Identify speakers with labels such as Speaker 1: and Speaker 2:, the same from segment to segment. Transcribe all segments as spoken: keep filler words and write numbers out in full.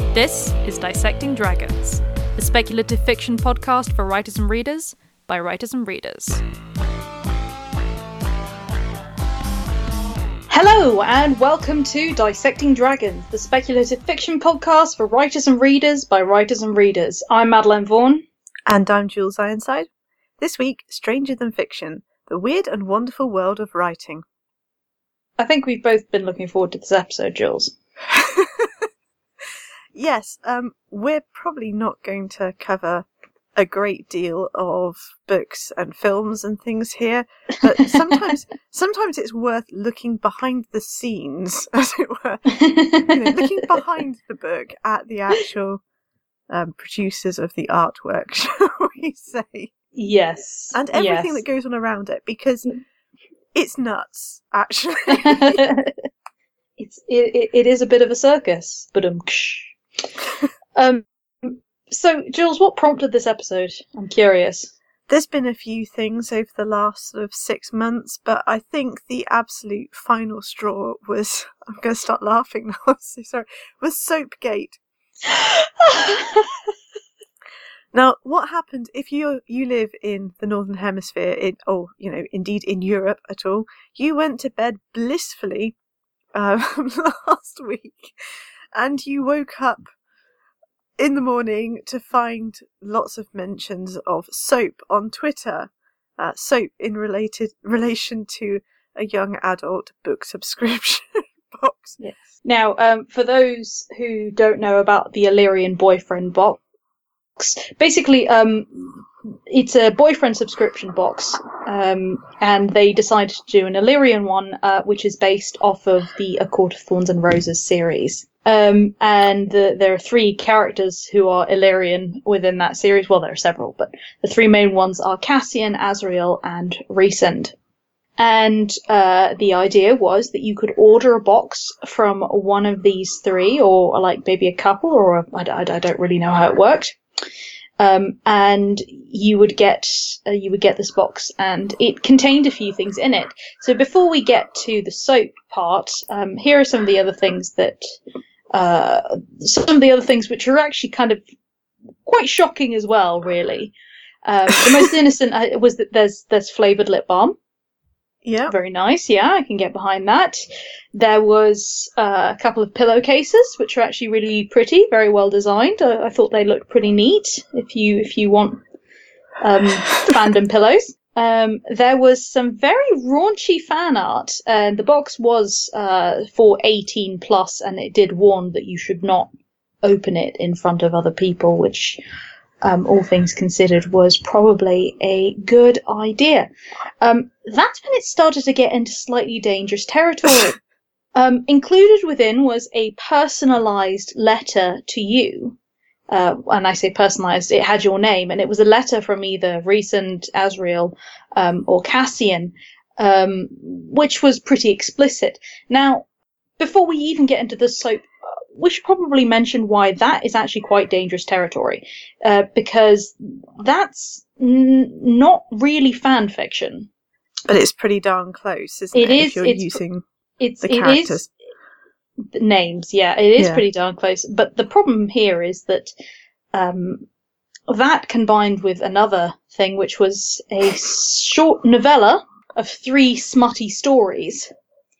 Speaker 1: This is Dissecting Dragons, a speculative fiction podcast for writers and readers by writers and readers. Hello, and welcome to Dissecting Dragons, the speculative fiction podcast for writers and readers by writers and readers. I'm Madeleine Vaughan.
Speaker 2: And I'm Jules Ironside. This week, Stranger Than Fiction, the weird and wonderful world of writing.
Speaker 1: I think we've both been looking forward to this episode, Jules.
Speaker 2: Yes, um, we're probably not going to cover a great deal of books and films and things here, but sometimes sometimes it's worth looking behind the scenes, as it were, you know, looking behind the book at the actual um, producers of the artwork, shall we say.
Speaker 1: Yes.
Speaker 2: And everything
Speaker 1: yes.
Speaker 2: that goes on around it, because it's nuts, actually.
Speaker 1: it's it, it is a bit of a circus, but um, um. So, Jules, what prompted this episode? I'm curious.
Speaker 2: There's been a few things over the last sort of six months, but I think the absolute final straw was, I'm going to start laughing now, I'm so sorry, was Soapgate. Now, what happened if you you live in the Northern Hemisphere, in, or, you know, indeed in Europe at all, you went to bed blissfully um, last week, and you woke up in the morning to find lots of mentions of soap on Twitter. Uh, soap in related relation to a young adult book subscription box.
Speaker 1: Yes. Now, um, for those who don't know about the Illyrian boyfriend box, basically, um, it's a boyfriend subscription box, um, and they decided to do an Illyrian one, uh, which is based off of the A Court of Thorns and Roses series. Um, and the, there are three characters who are Illyrian within that series. Well, there are several, but the three main ones are Cassian, Azriel, and Rhysand. And uh, the idea was that you could order a box from one of these three, or like maybe a couple, or a, I, I, I don't really know how it worked. Um, and you would get uh, you would get this box, and it contained a few things in it. So before we get to the soap part, um, here are some of the other things that uh, some of the other things which are actually kind of quite shocking as well. Really, um, the most innocent uh, was that there's there's flavored lip balm.
Speaker 2: Yeah,
Speaker 1: very nice. Yeah, I can get behind that. There was uh, a couple of pillowcases, which are actually really pretty, very well designed. I, I thought they looked pretty neat. If you if you want um, fandom pillows, um, there was some very raunchy fan art, and the box was uh, for eighteen plus, and it did warn that you should not open it in front of other people, which, Um, all things considered, was probably a good idea. Um, that's when it started to get into slightly dangerous territory. um, included within was a personalised letter to you. Uh, and I say personalised, it had your name, and it was a letter from either Rhysand, Azriel, um, or Cassian, um, which was pretty explicit. Now, before we even get into the soap, we should probably mention why that is actually quite dangerous territory, uh, because that's n- not really fan fiction.
Speaker 2: but it's pretty darn close, isn't it?
Speaker 1: It is.
Speaker 2: If you're
Speaker 1: it's,
Speaker 2: using
Speaker 1: it's,
Speaker 2: the
Speaker 1: it
Speaker 2: characters.
Speaker 1: Is, the names, yeah, it is
Speaker 2: Yeah.
Speaker 1: pretty darn close. But the problem here is that um, that combined with another thing, which was a short novella of three smutty stories,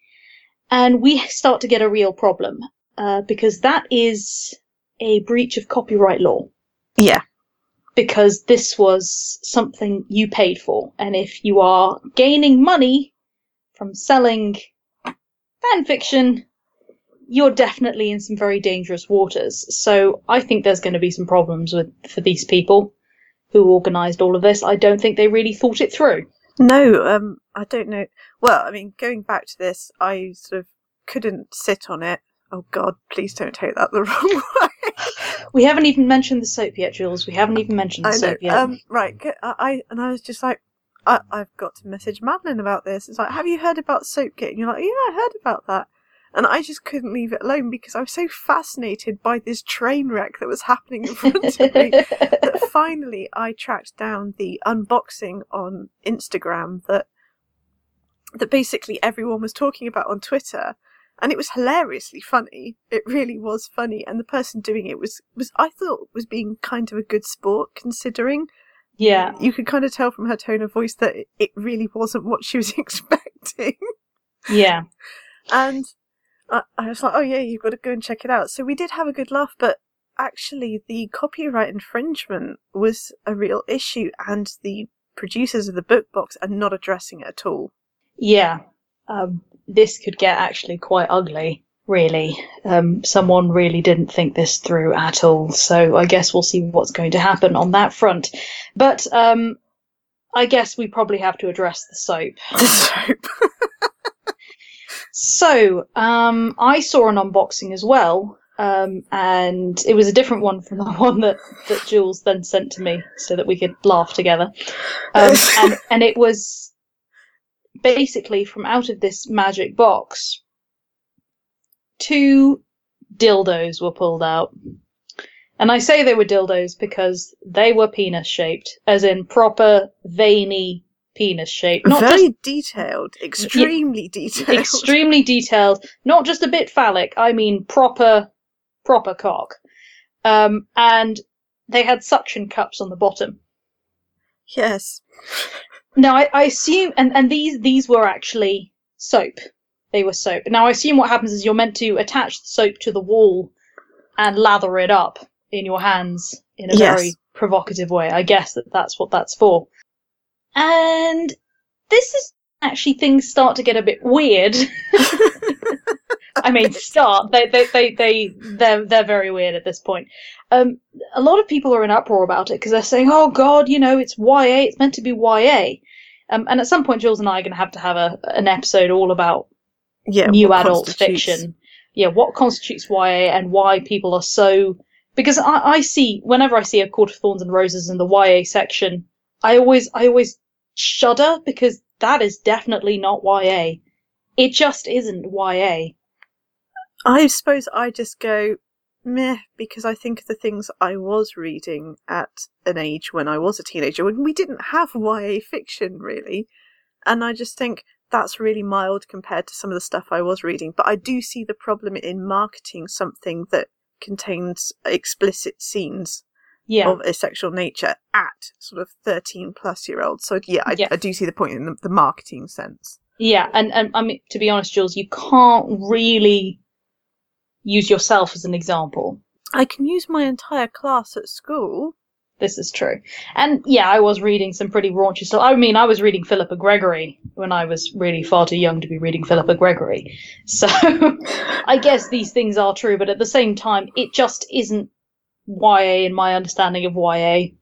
Speaker 1: and we start to get a real problem. Uh, because that is a breach of copyright law.
Speaker 2: Yeah.
Speaker 1: Because this was something you paid for. And if you are gaining money from selling fan fiction, you're definitely in some very dangerous waters. So I think there's going to be some problems with for these people who organised all of this. I don't think they really thought it through.
Speaker 2: No, um, I don't know. Well, I mean, going back to this, I sort of couldn't sit on it. Oh God, please don't take that the wrong way.
Speaker 1: We haven't even mentioned the soap yet, Jules. We haven't even mentioned the
Speaker 2: I know.
Speaker 1: soap yet.
Speaker 2: Um, right, I, I and I was just like, I, I've got to message Madeleine about this. It's like, have you heard about Soapgate? And you're like, yeah, I heard about that. And I just couldn't leave it alone because I was so fascinated by this train wreck that was happening in front of me that finally I tracked down the unboxing on Instagram that that basically everyone was talking about on Twitter. And it was hilariously funny. It really was funny. And the person doing it was, was I thought, was being kind of a good sport, considering.
Speaker 1: Yeah.
Speaker 2: You could kind of tell from her tone of voice that it really wasn't what she was expecting.
Speaker 1: Yeah.
Speaker 2: And I, I was like, oh yeah, you've got to go and check it out. So we did have a good laugh, but actually the copyright infringement was a real issue, and the producers of the book box are not addressing it at all.
Speaker 1: Yeah. Um, this could get actually quite ugly, really. Um, someone really didn't think this through at all, so I guess we'll see what's going to happen on that front. But um, I guess we probably have to address the soap.
Speaker 2: The soap.
Speaker 1: So, um, I saw an unboxing as well, um, and it was a different one from the one that, that Jules then sent to me so that we could laugh together. Um, and, and it was basically from out of this magic box, two dildos were pulled out. And I say they were dildos because they were penis-shaped, as in proper, veiny penis shape. Not
Speaker 2: Very
Speaker 1: just
Speaker 2: detailed, extremely
Speaker 1: yeah,
Speaker 2: detailed.
Speaker 1: Extremely detailed. Not just a bit phallic, I mean proper, proper cock. Um, and they had suction cups on the bottom.
Speaker 2: Yes.
Speaker 1: Now, I, I assume, and, and these, these were actually soap. They were soap. Now, I assume what happens is you're meant to attach the soap to the wall and lather it up in your hands in a
Speaker 2: Yes.
Speaker 1: very provocative way. I guess that that's what that's for. And this is actually things start to get a bit weird. I mean, start. They, they, they, they, they're, they're very weird at this point. Um, a lot of people are in uproar about it because they're saying, oh God, you know, it's Y A, it's meant to be Y A. Um, and at some point, Jules and I are going to have to have a, an episode all about
Speaker 2: yeah,
Speaker 1: new adult fiction. Yeah, what constitutes Y A and why people are so... Because I, I see, whenever I see a Court of Thorns and Roses in the Y A section, I always, I always shudder because that is definitely not Y A. It just isn't Y A.
Speaker 2: I suppose I just go, meh, because I think of the things I was reading at an age when I was a teenager, when we didn't have Y A fiction, really. And I just think that's really mild compared to some of the stuff I was reading. But I do see the problem in marketing something that contains explicit scenes
Speaker 1: Yeah.
Speaker 2: of a sexual nature at sort of thirteen plus year olds. So yeah, I,
Speaker 1: Yeah.
Speaker 2: I do see the point in the, the marketing sense.
Speaker 1: Yeah, and, and I mean, to be honest, Jules, you can't really use yourself as an example.
Speaker 2: I can use my entire class at school.
Speaker 1: This is true. And yeah, I was reading some pretty raunchy stuff. I mean, I was reading Philippa Gregory when I was really far too young to be reading Philippa Gregory. So I guess these things are true, but at the same time, it just isn't Y A in my understanding of Y A.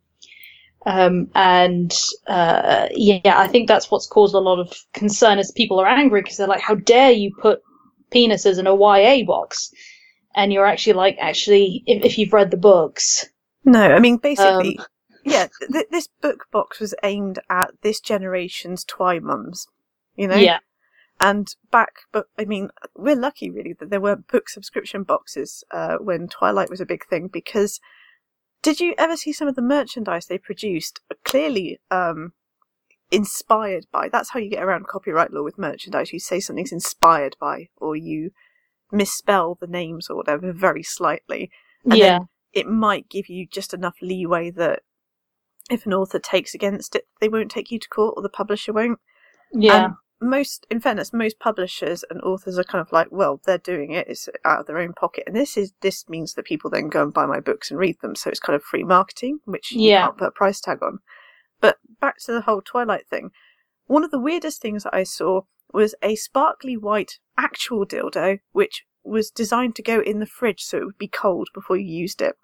Speaker 1: Um, and uh, yeah, I think that's what's caused a lot of concern as people are angry because they're like, how dare you put penises in a Y A box? And you're actually like, actually, if, if you've read the books...
Speaker 2: No, I mean, basically,
Speaker 1: Um,
Speaker 2: yeah, th- this book box was aimed at this generation's twi mums, you know?
Speaker 1: Yeah.
Speaker 2: And back, but I mean, we're lucky really that there weren't book subscription boxes uh, when Twilight was a big thing, because did you ever see some of the merchandise they produced? Clearly um, inspired by, that's how you get around copyright law with merchandise. You say something's inspired by, or you misspell the names or whatever very slightly. And
Speaker 1: yeah.
Speaker 2: then it might give you just enough leeway that if an author takes against it, they won't take you to court, or the publisher won't.
Speaker 1: Yeah.
Speaker 2: And most, in fairness, most publishers and authors are kind of like, well, they're doing it, it's out of their own pocket, and this is this means that people then go and buy my books and read them, so it's kind of free marketing, which you
Speaker 1: Yeah.
Speaker 2: can't put a price tag on. But back to the whole Twilight thing, one of the weirdest things that I saw was a sparkly white actual dildo, which was designed to go in the fridge so it would be cold before you used it.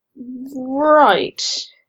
Speaker 1: Right.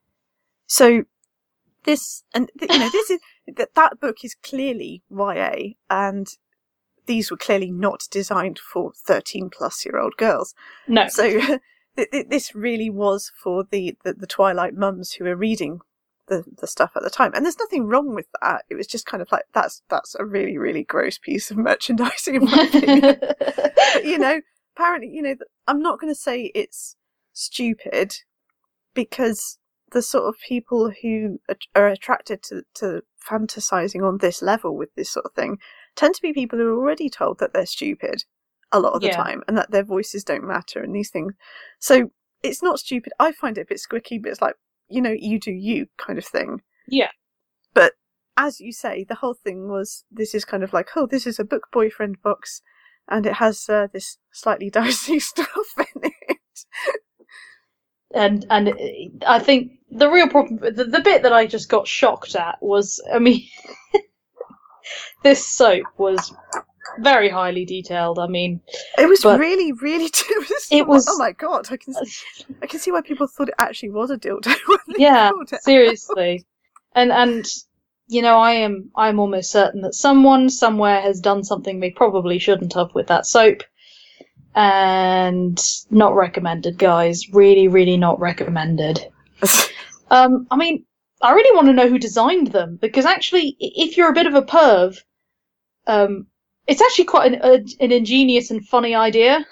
Speaker 2: So this, and th- you know, this is that that book is clearly Y A, and these were clearly not designed for thirteen plus year old girls.
Speaker 1: No.
Speaker 2: So th- th- this really was for the, the, the Twilight mums who were reading the, the stuff at the time. And there's nothing wrong with that. It was just kind of like, that's, that's a really, really gross piece of merchandising in my opinion. But, you know, apparently, you know, I'm not going to say it's stupid, because the sort of people who are attracted to, to fantasizing on this level with this sort of thing tend to be people who are already told that they're stupid. a lot of the
Speaker 1: Yeah.
Speaker 2: time, and that their voices don't matter and these things. So it's not stupid. I find it a bit squicky, but it's like, you know, you do you kind of thing.
Speaker 1: Yeah.
Speaker 2: But as you say, the whole thing was, this is kind of like, oh, this is a book boyfriend box, and it has uh, this slightly dicey stuff in it.
Speaker 1: And and I think the real problem, the, the bit that I just got shocked at was, I mean, this soap was very highly detailed. I mean,
Speaker 2: it was
Speaker 1: but
Speaker 2: really, really. It was,
Speaker 1: it was.
Speaker 2: Oh my god! I can, see, I can see why people thought it actually was a dildo. When they
Speaker 1: Yeah,
Speaker 2: pulled it
Speaker 1: seriously, and and you know, I am I'm almost certain that someone somewhere has done something they probably shouldn't have with that soap. And not recommended, guys. Really, really not recommended. um, I mean, I really want to know who designed them, because actually, if you're a bit of a perv, um, it's actually quite an, a, an ingenious and funny idea.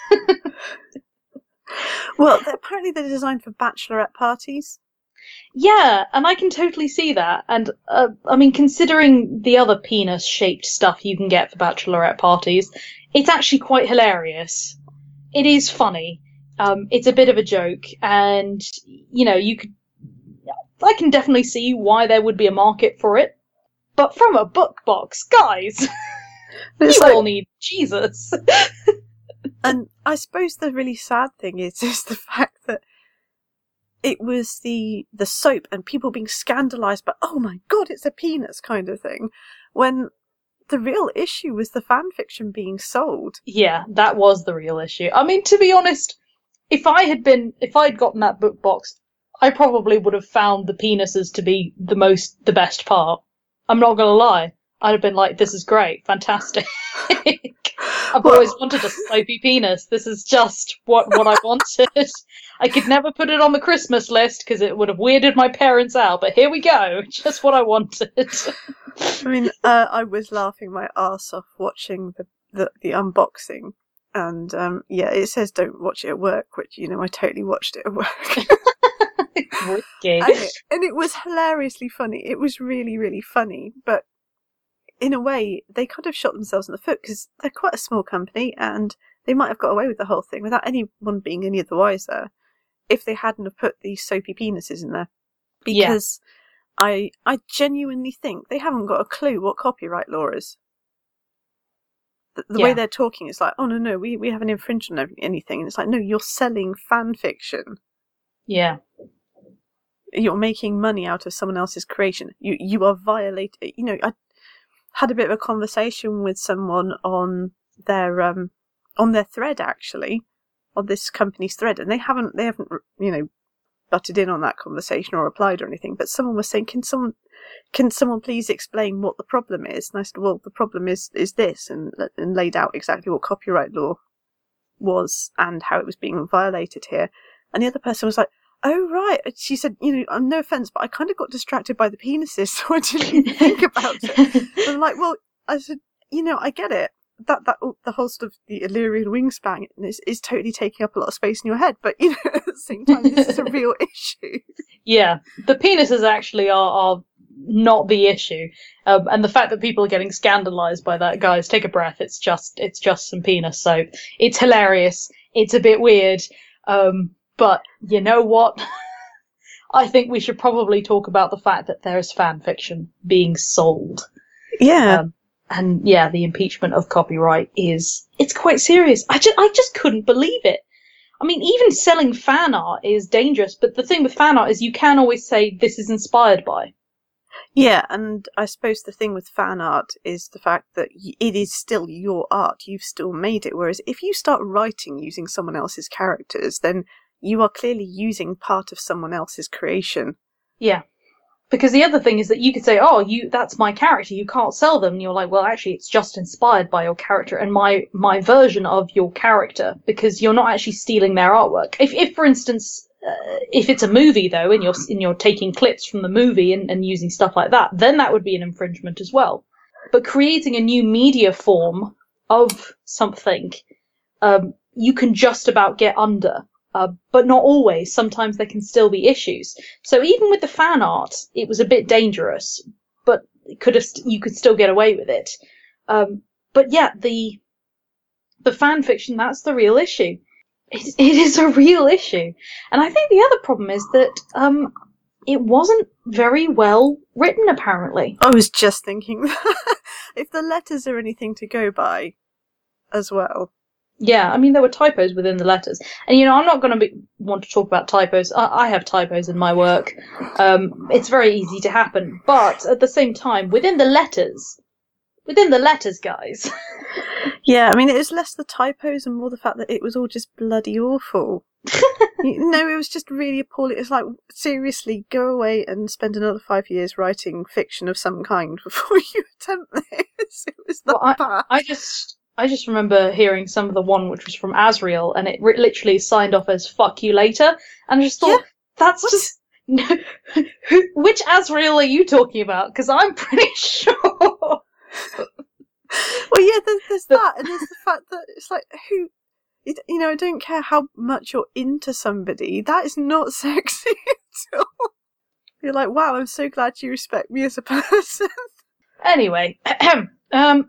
Speaker 2: Well, apparently they're designed for bachelorette parties.
Speaker 1: Yeah, and I can totally see that. And, uh, I mean, considering the other penis-shaped stuff you can get for bachelorette parties, it's actually quite hilarious. It is funny. Um, it's a bit of a joke, and, you know, you could... I can definitely see why there would be a market for it. But from a book box, guys, you
Speaker 2: like...
Speaker 1: all need Jesus.
Speaker 2: And I suppose the really sad thing is, is the fact that it was the the soap and people being scandalised by, oh my god, it's a penis kind of thing, when the real issue was the fan fiction being sold.
Speaker 1: Yeah, that was the real issue. I mean, to be honest, if I had been, if I'd gotten that book box, I probably would have found the penises to be the most, the best part. I'm not gonna lie. I'd have been like, this is great, fantastic. I've
Speaker 2: Well,
Speaker 1: always wanted a soapy penis. This is just what, what I wanted. I could never put it on the Christmas list because it would have weirded my parents out, but here we go. Just what I wanted.
Speaker 2: I mean, uh, I was laughing my arse off watching the, the, the unboxing. And, um, yeah, it says don't watch it at work, which, you know, I totally watched it at work.
Speaker 1: Risky.
Speaker 2: and, it, and it was hilariously funny. It was really, really funny. But in a way, they kind of shot themselves in the foot because they're quite a small company and they might have got away with the whole thing without anyone being any of the wiser if they hadn't have put these soapy penises in there. Because yeah. I I genuinely think they haven't got a clue what copyright law is. The, the yeah. way they're talking is like, oh no, no, we, we haven't infringed on anything. And it's like, no, you're selling fan fiction.
Speaker 1: Yeah.
Speaker 2: You're making money out of someone else's creation. You you are violating, you know, I had a bit of a conversation with someone on their um on their thread actually, on this company's thread, and they haven't they haven't you know butted in on that conversation or replied or anything. But someone was saying, can someone can someone please explain what the problem is? And I said, well, the problem is is this, and and laid out exactly what copyright law was and how it was being violated here. And the other person was like, oh, right. She said, you know, no offence, but I kind of got distracted by the penises, so I didn't even think about it. And I'm like, well, I said, you know, I get it. That, that, the whole sort of the Illyrian wingspan is, is totally taking up a lot of space in your head, but, you know, at the same time, this is a real issue.
Speaker 1: Yeah. The penises actually are, are not the issue. Um, and the fact that people are getting scandalised by that, guys, take a breath. It's just, it's just some penis soap. It's hilarious. It's a bit weird. Um, But you know what? I think we should probably talk about the fact that there is fan fiction being sold.
Speaker 2: Yeah.
Speaker 1: Um, and yeah, the impeachment of copyright is, it's quite serious. I just, I just couldn't believe it. I mean, even selling fan art is dangerous, but the thing with fan art is you can always say this is inspired by.
Speaker 2: Yeah, and I suppose the thing with fan art is the fact that it is still your art. You've still made it. Whereas if you start writing using someone else's characters, then you are clearly using part of someone else's creation.
Speaker 1: Yeah. Because the other thing is that you could say, oh, you that's my character, you can't sell them. And you're like, well, actually, it's just inspired by your character and my, my version of your character, because you're not actually stealing their artwork. If, if for instance, uh, if it's a movie, though, and you're, and you're taking clips from the movie and, and using stuff like that, then that would be an infringement as well. But creating a new media form of something, um, you can just about get under. Uh, but not always. Sometimes there can still be issues. So even with the fan art, it was a bit dangerous, but it could have st- you could still get away with it. Um, but yeah, the the fan fiction, that's the real issue. It, it is a real issue. And I think the other problem is that um, it wasn't very well written, apparently.
Speaker 2: I was just thinking that. If the letters are anything to go by as well.
Speaker 1: Yeah, I mean, there were typos within the letters. And, you know, I'm not going to want to talk about typos. I, I have typos in my work. Um, it's very easy to happen. But at the same time, within the letters, within the letters, guys.
Speaker 2: Yeah, I mean, it was less the typos and more the fact that it was all just bloody awful. You know, it was just really appalling. It's like, seriously, go away and spend another five years writing fiction of some kind before you attempt this. It was that
Speaker 1: well, I,
Speaker 2: bad.
Speaker 1: I just... I just remember hearing some of the one which was from Asriel, and it re- literally signed off as "fuck you later," and I just thought,
Speaker 2: Yeah.
Speaker 1: that's
Speaker 2: What?
Speaker 1: just no. Who, which Asriel are you talking about? Because I'm pretty sure.
Speaker 2: Well, yeah, there's, there's that, and there's the fact that it's like, who, you, you know, I don't care how much you're into somebody, that is not sexy at all. You're like, wow, I'm so glad you respect me as a person.
Speaker 1: Anyway, um.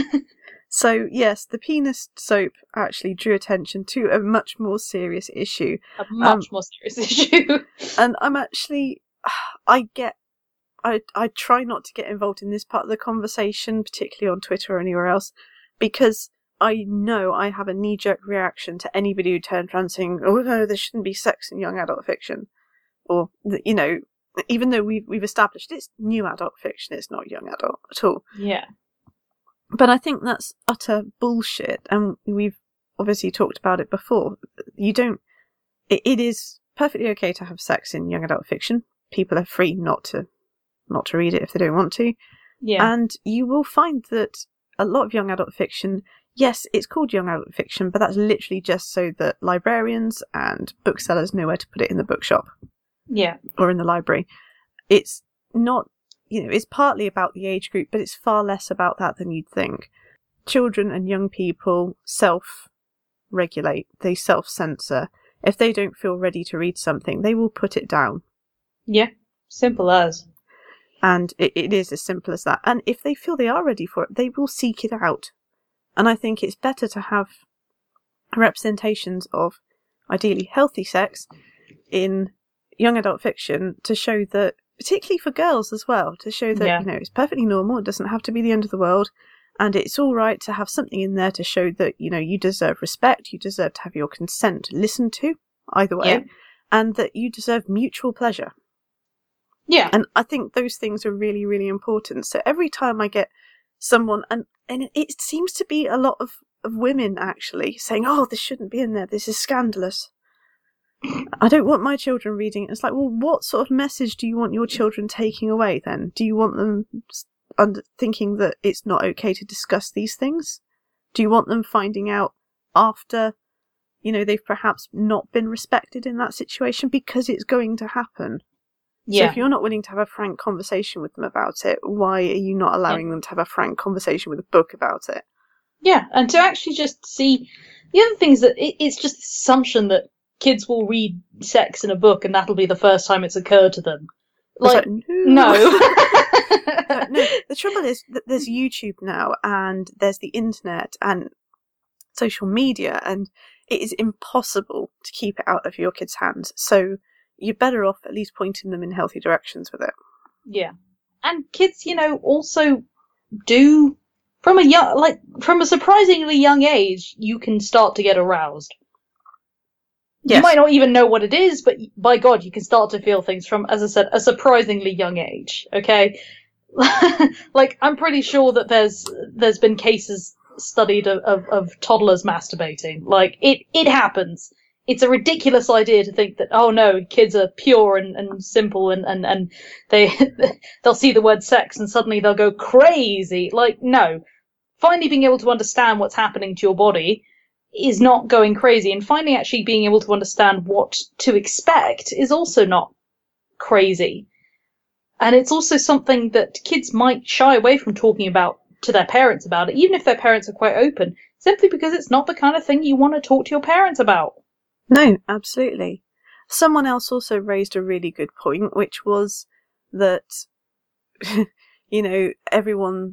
Speaker 2: So, yes, the penis soap actually drew attention to a much more serious issue.
Speaker 1: A much
Speaker 2: Um,
Speaker 1: more serious issue.
Speaker 2: And I'm actually, I get, I, I try not to get involved in this part of the conversation, particularly on Twitter or anywhere else, because I know I have a knee-jerk reaction to anybody who turns around saying, oh no, there shouldn't be sex in young adult fiction. Or, you know, even though we've, we've established it's new adult fiction, it's not young adult at all.
Speaker 1: Yeah.
Speaker 2: But I think that's utter bullshit, and we've obviously talked about it before. You don't. It, it is perfectly okay to have sex in young adult fiction. People are free not to, not to read it if they don't want to.
Speaker 1: Yeah.
Speaker 2: And you will find that a lot of young adult fiction, yes, it's called young adult fiction, but that's literally just so that librarians and booksellers know where to put it in the bookshop.
Speaker 1: Yeah.
Speaker 2: Or in the library. It's not. You know, it's partly about the age group, but it's far less about that than you'd think. Children and young people self-regulate, they self-censor. If they don't feel ready to read something, they will put it down.
Speaker 1: Yeah. Simple as.
Speaker 2: And it, it is as simple as that. And if they feel they are ready for it, they will seek it out. And I think it's better to have representations of ideally healthy sex in young adult fiction to show that, particularly for girls as well, to show that,
Speaker 1: Yeah.
Speaker 2: you know, it's perfectly normal, it doesn't have to be the end of the world, and it's all right to have something in there to show that, you know, you deserve respect, you deserve to have your consent listened to, either way,
Speaker 1: Yeah.
Speaker 2: and that you deserve mutual pleasure.
Speaker 1: Yeah.
Speaker 2: And I think those things are really, really important. So every time I get someone, and, and it, it seems to be a lot of, of women actually saying, oh, this shouldn't be in there, this is scandalous. I don't want my children reading it. It's like, well, what sort of message do you want your children taking away then? Do you want them under, thinking that it's not okay to discuss these things? Do you want them finding out after, you know, they've perhaps not been respected in that situation? Because it's going to happen.
Speaker 1: Yeah.
Speaker 2: So if you're not willing to have a frank conversation with them about it, why are you not allowing
Speaker 1: Yeah.
Speaker 2: them to have a frank conversation with a book about it?
Speaker 1: Yeah, and to actually just see the other thing is that it, it's just this assumption that kids will read sex in a book and that'll be the first time it's occurred to them.
Speaker 2: It's
Speaker 1: Like,
Speaker 2: like,
Speaker 1: no.
Speaker 2: no, no, the trouble is that there's YouTube now, and there's the internet and social media, and it is impossible to keep it out of your kids' hands. So you're better off at least pointing them in healthy directions with it.
Speaker 1: Yeah. And kids, you know, also do from a young, like from a surprisingly young age, you can start to get aroused.
Speaker 2: Yes.
Speaker 1: You might not even know what it is, but by God, you can start to feel things from, as I said, a surprisingly young age. Okay, like I'm pretty sure that there's there's been cases studied of, of, of toddlers masturbating. Like it it happens. It's a ridiculous idea to think that, oh no, kids are pure and, and simple and, and, and they they'll see the word sex and suddenly they'll go crazy. Like no, finally being able to understand what's happening to your body is not going crazy, and finding actually being able to understand what to expect is also not crazy. And it's also something that kids might shy away from talking about to their parents about it, even if their parents are quite open, simply because it's not the kind of thing you want to talk to your parents about.
Speaker 2: No, absolutely. Someone else also raised a really good point, which was that, you know, everyone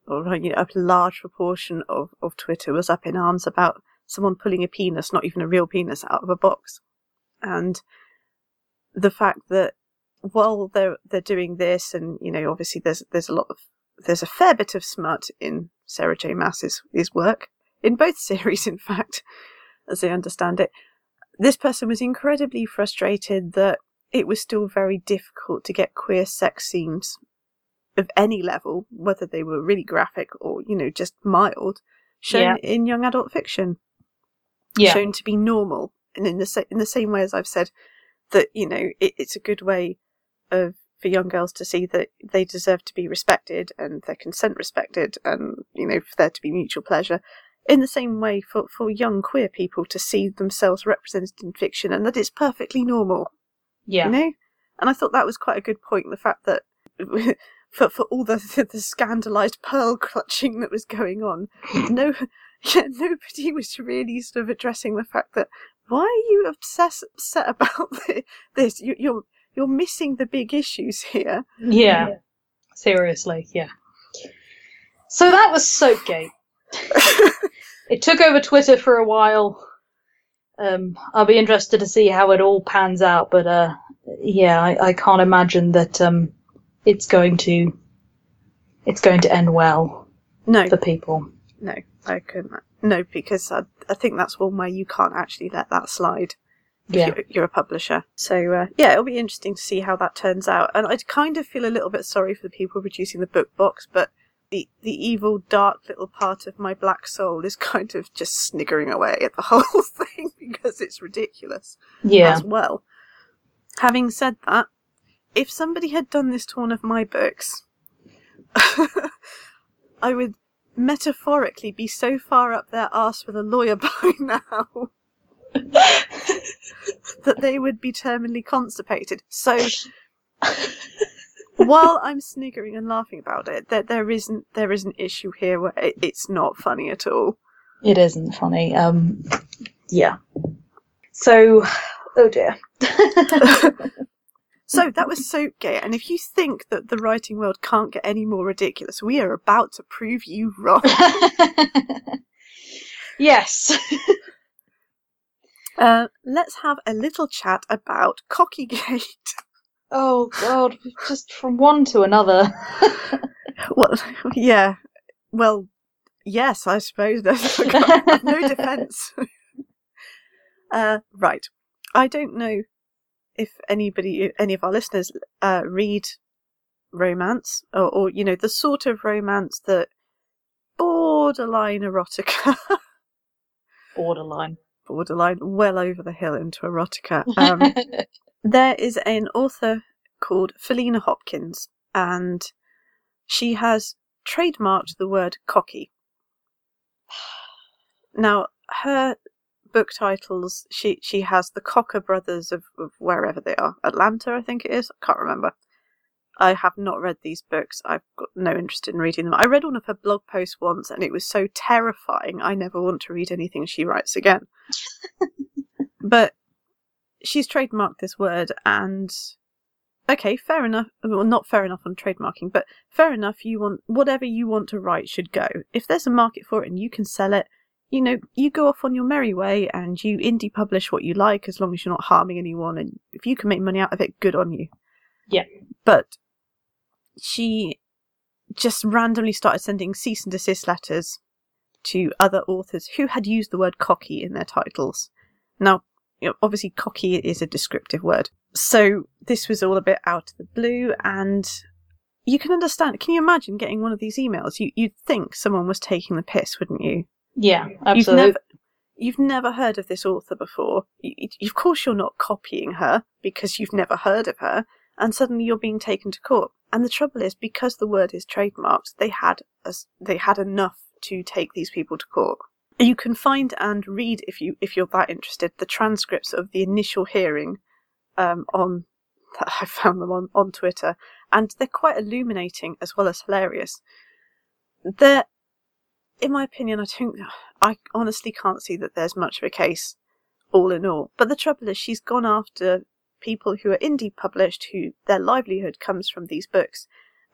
Speaker 2: or you know, a large proportion of, of Twitter was up in arms about someone pulling a penis, not even a real penis, out of a box. And the fact that while they're they're doing this, and you know, obviously there's there's a lot of there's a fair bit of smut in Sarah J. Maas's his work, in both series, in fact, as I understand it. This person was incredibly frustrated that it was still very difficult to get queer sex scenes of any level, whether they were really graphic or, you know, just mild, shown
Speaker 1: Yeah.
Speaker 2: in young adult fiction.
Speaker 1: Yeah.
Speaker 2: Shown to be normal. And in the, sa- in the same way as I've said that, you know, it, it's a good way of for young girls to see that they deserve to be respected and their consent respected, and, you know, for there to be mutual pleasure. In the same way for, for young queer people to see themselves represented in fiction and that it's perfectly normal.
Speaker 1: Yeah.
Speaker 2: You know? And I thought that was quite a good point, the fact that for for all the the scandalised pearl clutching that was going on, no, yeah, nobody was really sort of addressing the fact that, why are you obsessed upset about this? You, you're you're missing the big issues here.
Speaker 1: Yeah. Seriously, yeah. So that was Soapgate. It took over Twitter for a while. Um, I'll be interested to see how it all pans out, but uh, yeah, I, I can't imagine that um, it's going to it's going to end well
Speaker 2: No,
Speaker 1: for people.
Speaker 2: no, I couldn't. No, because I, I think that's one way you can't actually let that slide if
Speaker 1: Yeah.
Speaker 2: you're, you're a publisher. So, uh, yeah, it'll be interesting to see how that turns out. And I kind of feel a little bit sorry for the people producing the book box, but the, the evil, dark little part of my black soul is kind of just sniggering away at the whole thing because it's ridiculous
Speaker 1: Yeah.
Speaker 2: as well. Having said that, if somebody had done this to one of my books, I would metaphorically be so far up their arse with a lawyer by now that they would be terminally constipated. So while I'm sniggering and laughing about it, there there isn't there is an issue here where it, it's not funny at all.
Speaker 1: It isn't funny. Um, yeah. So, oh dear.
Speaker 2: So that was Soapgate, and if you think that the writing world can't get any more ridiculous, we are about to prove you wrong.
Speaker 1: Yes.
Speaker 2: Uh, let's have a little chat about Cockygate.
Speaker 1: Oh God, just from one to another.
Speaker 2: Well, yeah. Well, yes, I suppose. There's no defence. uh, right. I don't know if anybody, any of our listeners, uh, read romance, or, or, you know, the sort of romance that borderline erotica.
Speaker 1: Borderline.
Speaker 2: Borderline, well over the hill into erotica. Um, there is an author called Felina Hopkins, and she has trademarked the word cocky. Now, her book titles, she, she has the Cocker brothers of, of wherever they are. Atlanta, I think it is. I can't remember. I have not read these books. I've got no interest in reading them. I read one of her blog posts once, and it was so terrifying, I never want to read anything she writes again. But she's trademarked this word, and okay, fair enough. Well, not fair enough on trademarking, but fair enough. You want whatever you want to write should go. If there's a market for it and you can sell it, you know, you go off on your merry way and you indie publish what you like, as long as you're not harming anyone. And if you can make money out of it, good on you.
Speaker 1: Yeah.
Speaker 2: But she just randomly started sending cease and desist letters to other authors who had used the word cocky in their titles. Now, you know, obviously cocky is a descriptive word. So this was all a bit out of the blue, and you can understand. Can you imagine getting one of these emails? You, you'd think someone was taking the piss, wouldn't you?
Speaker 1: Yeah,
Speaker 2: You've
Speaker 1: absolutely.
Speaker 2: never, you've never heard of this author before. You, you, of course you're not copying her because you've never heard of her, and suddenly you're being taken to court. And the trouble is, because the word is trademarked, they had a, they had enough to take these people to court. You can find and read, if you if you're that interested, the transcripts of the initial hearing um, on. I found them on, on Twitter, and they're quite illuminating as well as hilarious. They're, in my opinion, I don't. I honestly can't see that there's much of a case, all in all. But the trouble is, she's gone after people who are indie published, who their livelihood comes from these books,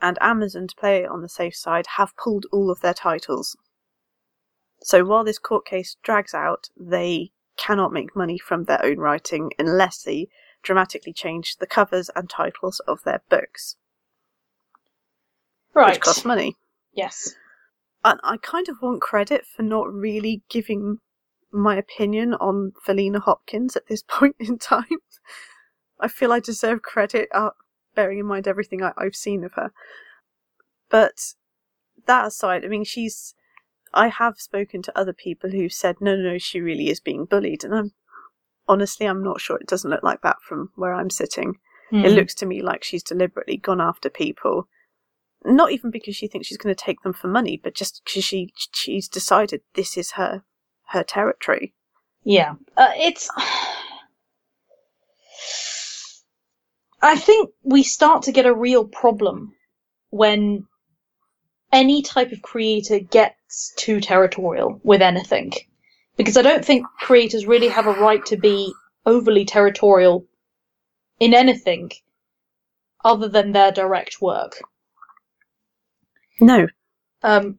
Speaker 2: and Amazon, to play it on the safe side, have pulled all of their titles. So while this court case drags out, they cannot make money from their own writing unless they dramatically change the covers and titles of their books.
Speaker 1: Right.
Speaker 2: Which costs money.
Speaker 1: Yes.
Speaker 2: And I kind of want credit for not really giving my opinion on Felina Hopkins at this point in time. I feel I deserve credit, uh, bearing in mind everything I, I've seen of her. But that aside, I mean, she's... I have spoken to other people who said, no, no, no, she really is being bullied. And I'm honestly, I'm not sure. It doesn't look like that from where I'm sitting. Mm. It looks to me like she's deliberately gone after people. Not even because she thinks she's going to take them for money, but just because she, she's decided this is her, her territory.
Speaker 1: Yeah. Uh, it's... I think we start to get a real problem when any type of creator gets too territorial with anything. Because I don't think creators really have a right to be overly territorial in anything other than their direct work.
Speaker 2: No.
Speaker 1: Um,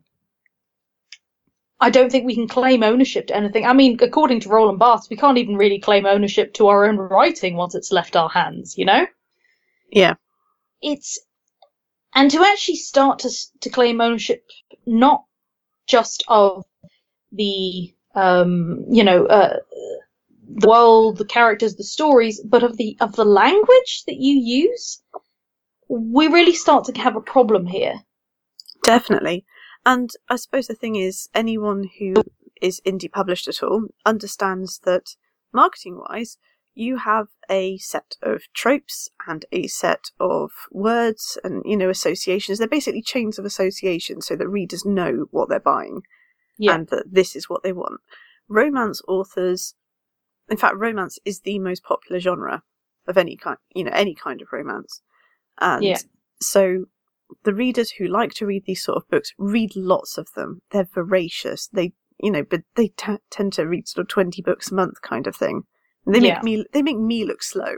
Speaker 1: I don't think we can claim ownership to anything. I mean, according to Roland Barthes, we can't even really claim ownership to our own writing once it's left our hands, you know?
Speaker 2: Yeah.
Speaker 1: It's... And to actually start to to claim ownership, not just of the, um, you know, uh, the world, the characters, the stories, but of the of the language that you use, we really start to have a problem here.
Speaker 2: Definitely. And I suppose the thing is, anyone who is indie published at all understands that, marketing-wise, you have a set of tropes and a set of words and, you know, associations. They're basically chains of association so that readers know what they're buying, yeah, and that this is what they want. Romance authors, in fact, romance is the most popular genre of any kind, you know, any kind of romance. And yeah. So the readers who like to read these sort of books read lots of them. They're voracious. They, you know, but they t- tend to read sort of twenty books a month kind of thing. They make yeah. me they make me look slow.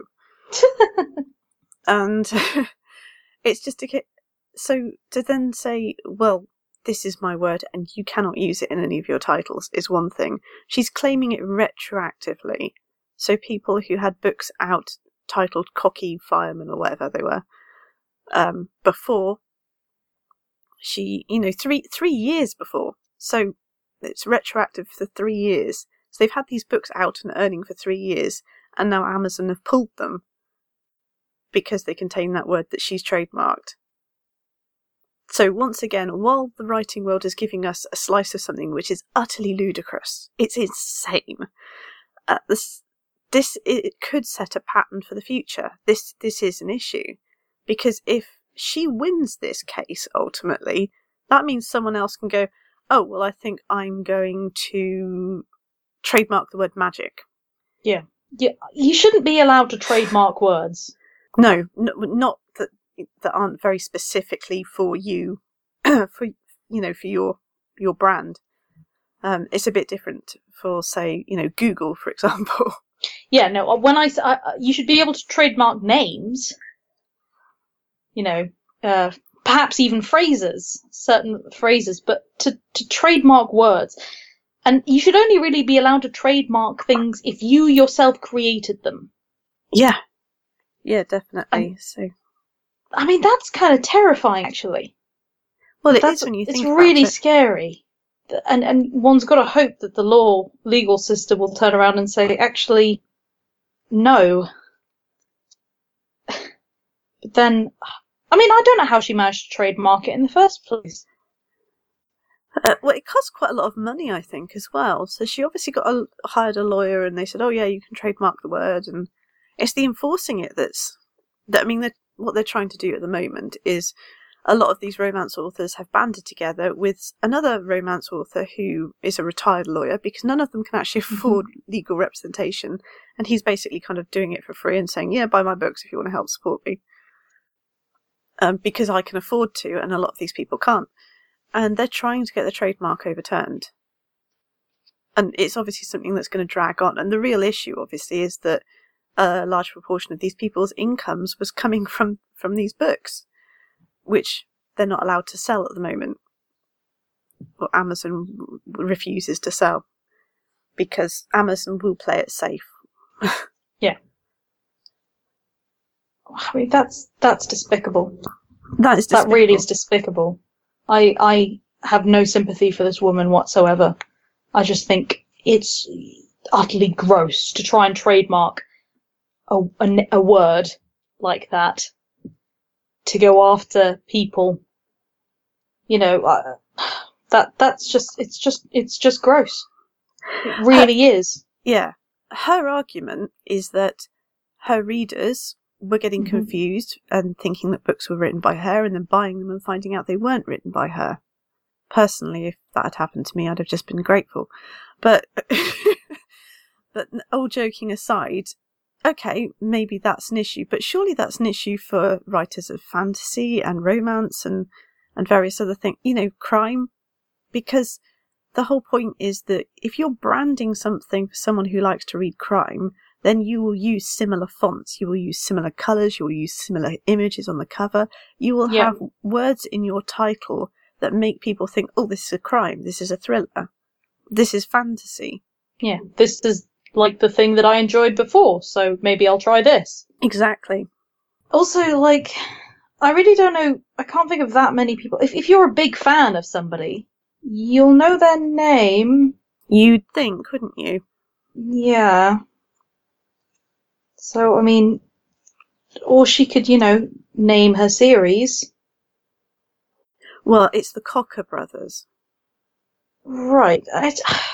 Speaker 2: And it's just to get... So to then say, well, this is my word and you cannot use it in any of your titles is one thing. She's claiming it retroactively. So people who had books out titled Cocky Fireman or whatever they were, um, before, she, you know, three three years before. So it's retroactive for three years. So they've had these books out and earning for three years, and now Amazon have pulled them because they contain that word that she's trademarked. So once again, while the writing world is giving us a slice of something which is utterly ludicrous, it's insane. Uh, this this it could set a pattern for the future. This this is an issue, because if she wins this case ultimately, that means someone else can go, oh well, I think I'm going to trademark the word magic.
Speaker 1: Yeah, yeah. You shouldn't be allowed to trademark words.
Speaker 2: No, no, not that that aren't very specifically for you, for you know, for your your brand. Um, it's a bit different for, say, you know, Google, for example.
Speaker 1: Yeah, no. When I, I you should be able to trademark names. You know, uh, perhaps even phrases, certain phrases, but to to trademark words. And you should only really be allowed to trademark things if you yourself created them.
Speaker 2: Yeah. Yeah, definitely.
Speaker 1: And,
Speaker 2: so,
Speaker 1: I mean, that's kind of terrifying, actually.
Speaker 2: Well, it
Speaker 1: that's,
Speaker 2: is when you think
Speaker 1: it's
Speaker 2: about
Speaker 1: really
Speaker 2: it.
Speaker 1: scary. And and one's got to hope that the law legal system will turn around and say, actually, no. But then, I mean, I don't know how she managed to trademark it in the first place.
Speaker 2: Uh, well, it cost quite a lot of money, I think, as well. So she obviously got a, hired a lawyer, and they said, "Oh yeah, you can trademark the word." And it's the enforcing it that's that. I mean, they're, what they're trying to do at the moment is a lot of these romance authors have banded together with another romance author who is a retired lawyer, because none of them can actually afford legal representation, and he's basically kind of doing it for free and saying, "Yeah, buy my books if you want to help support me," um, because I can afford to, and a lot of these people can't. And they're trying to get the trademark overturned. And it's obviously something that's going to drag on. And the real issue, obviously, is that a large proportion of these people's incomes was coming from, from these books, which they're not allowed to sell at the moment. Or Amazon refuses to sell. Because Amazon will play it safe.
Speaker 1: Yeah. I mean, that's that's despicable.
Speaker 2: That is despicable.
Speaker 1: That really is despicable. I I have no sympathy for this woman whatsoever. I just think it's utterly gross to try and trademark a, a, a word like that to go after people. You know, uh, that that's just it's just it's just gross. It really
Speaker 2: her,
Speaker 1: is.
Speaker 2: Yeah. Her argument is that her readers were getting mm-hmm. confused and thinking that books were written by her and then buying them and finding out they weren't written by her. Personally, if that had happened to me, I'd have just been grateful. But, but all joking aside, okay, maybe that's an issue, but surely that's an issue for writers of fantasy and romance and, and various other things, you know, crime, because the whole point is that if you're branding something for someone who likes to read crime, then you will use similar fonts, you will use similar colours, you will use similar images on the cover, you will
Speaker 1: yep.
Speaker 2: have words in your title that make people think, oh, this is a crime, this is a thriller, this is fantasy.
Speaker 1: Yeah, this is like the thing that I enjoyed before, so maybe I'll try this.
Speaker 2: Exactly.
Speaker 1: Also, like, I really don't know, I can't think of that many people. If if you're a big fan of somebody, you'll know their name.
Speaker 2: You'd think, wouldn't you?
Speaker 1: Yeah. So, I mean, or she could, you know, name her series.
Speaker 2: Well, it's the Cocker brothers.
Speaker 1: Right. I...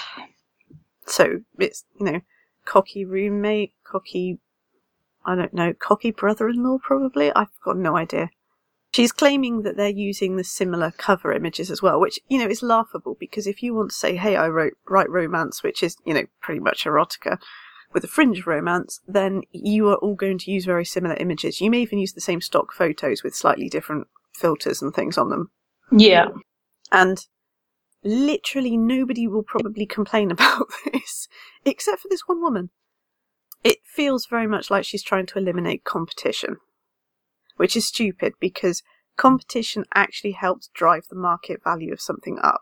Speaker 2: So, it's, you know, cocky roommate, cocky, I don't know, cocky brother-in-law probably? I've got no idea. She's claiming that they're using the similar cover images as well, which, you know, is laughable because if you want to say, hey, I wrote write romance, which is, you know, pretty much erotica, with a fringe romance, then you are all going to use very similar images. You may even use the same stock photos with slightly different filters and things on them.
Speaker 1: Yeah.
Speaker 2: And literally nobody will probably complain about this, except for this one woman. It feels very much like she's trying to eliminate competition, which is stupid because competition actually helps drive the market value of something up.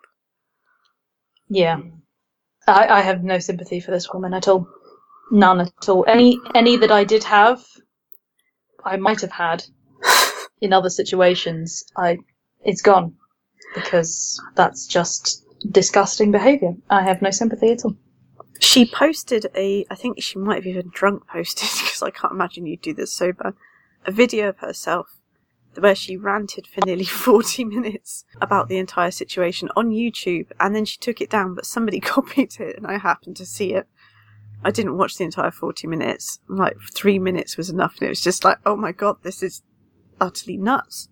Speaker 1: Yeah. I, I have no sympathy for this woman at all. None at all. Any any that I did have, I might have had in other situations. I it's gone because that's just disgusting behaviour. I have no sympathy at all.
Speaker 2: She posted a, I think she might have even drunk posted because I can't imagine you'd do this sober, a video of herself where she ranted for nearly forty minutes about the entire situation on YouTube, and then she took it down, but somebody copied it and I happened to see it. I didn't watch the entire forty minutes. Like, three minutes was enough, and it was just like, oh my god, this is utterly nuts.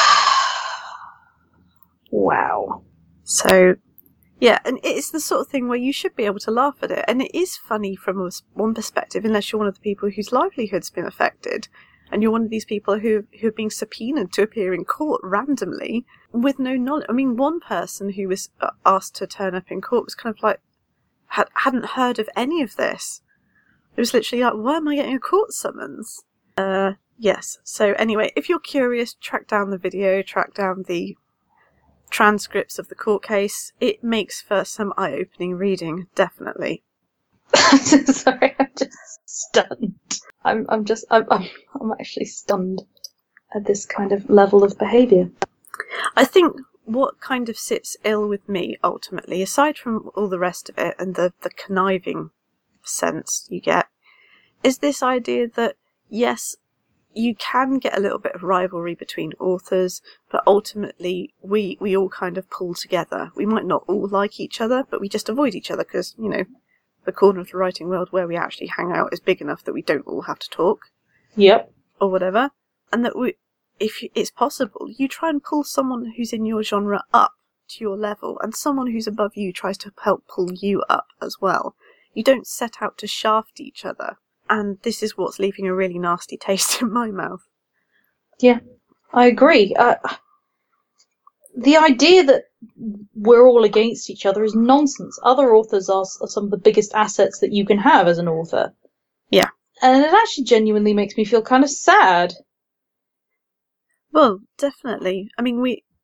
Speaker 1: Wow.
Speaker 2: So, yeah, and it's the sort of thing where you should be able to laugh at it, and it is funny from one perspective, unless you're one of the people whose livelihood's been affected, and you're one of these people who who have been subpoenaed to appear in court randomly with no knowledge. I mean, one person who was asked to turn up in court was kind of like, had, hadn't heard of any of this. It was literally like, why am I getting a court summons? Uh, yes. So anyway, if you're curious, track down the video, track down the transcripts of the court case. It makes for some eye-opening reading, definitely.
Speaker 1: Sorry, I'm just stunned. I'm, I'm just, I'm, I'm, I'm actually stunned at this kind of level of behaviour.
Speaker 2: I think what kind of sits ill with me, ultimately, aside from all the rest of it and the, the conniving sense you get, is this idea that, yes, you can get a little bit of rivalry between authors, but ultimately we, we all kind of pull together. We might not all like each other, but we just avoid each other because, you know, the corner of the writing world where we actually hang out is big enough that we don't all have to talk.
Speaker 1: Yep.
Speaker 2: Or whatever. And that we, if it's possible, you try and pull someone who's in your genre up to your level, and someone who's above you tries to help pull you up as well. You don't set out to shaft each other. And this is what's leaving a really nasty taste in my mouth.
Speaker 1: Yeah, I agree. Uh, the idea that we're all against each other is nonsense. Other authors are, are some of the biggest assets that you can have as an author.
Speaker 2: Yeah.
Speaker 1: And it actually genuinely makes me feel kind of sad.
Speaker 2: Well, definitely. I mean, we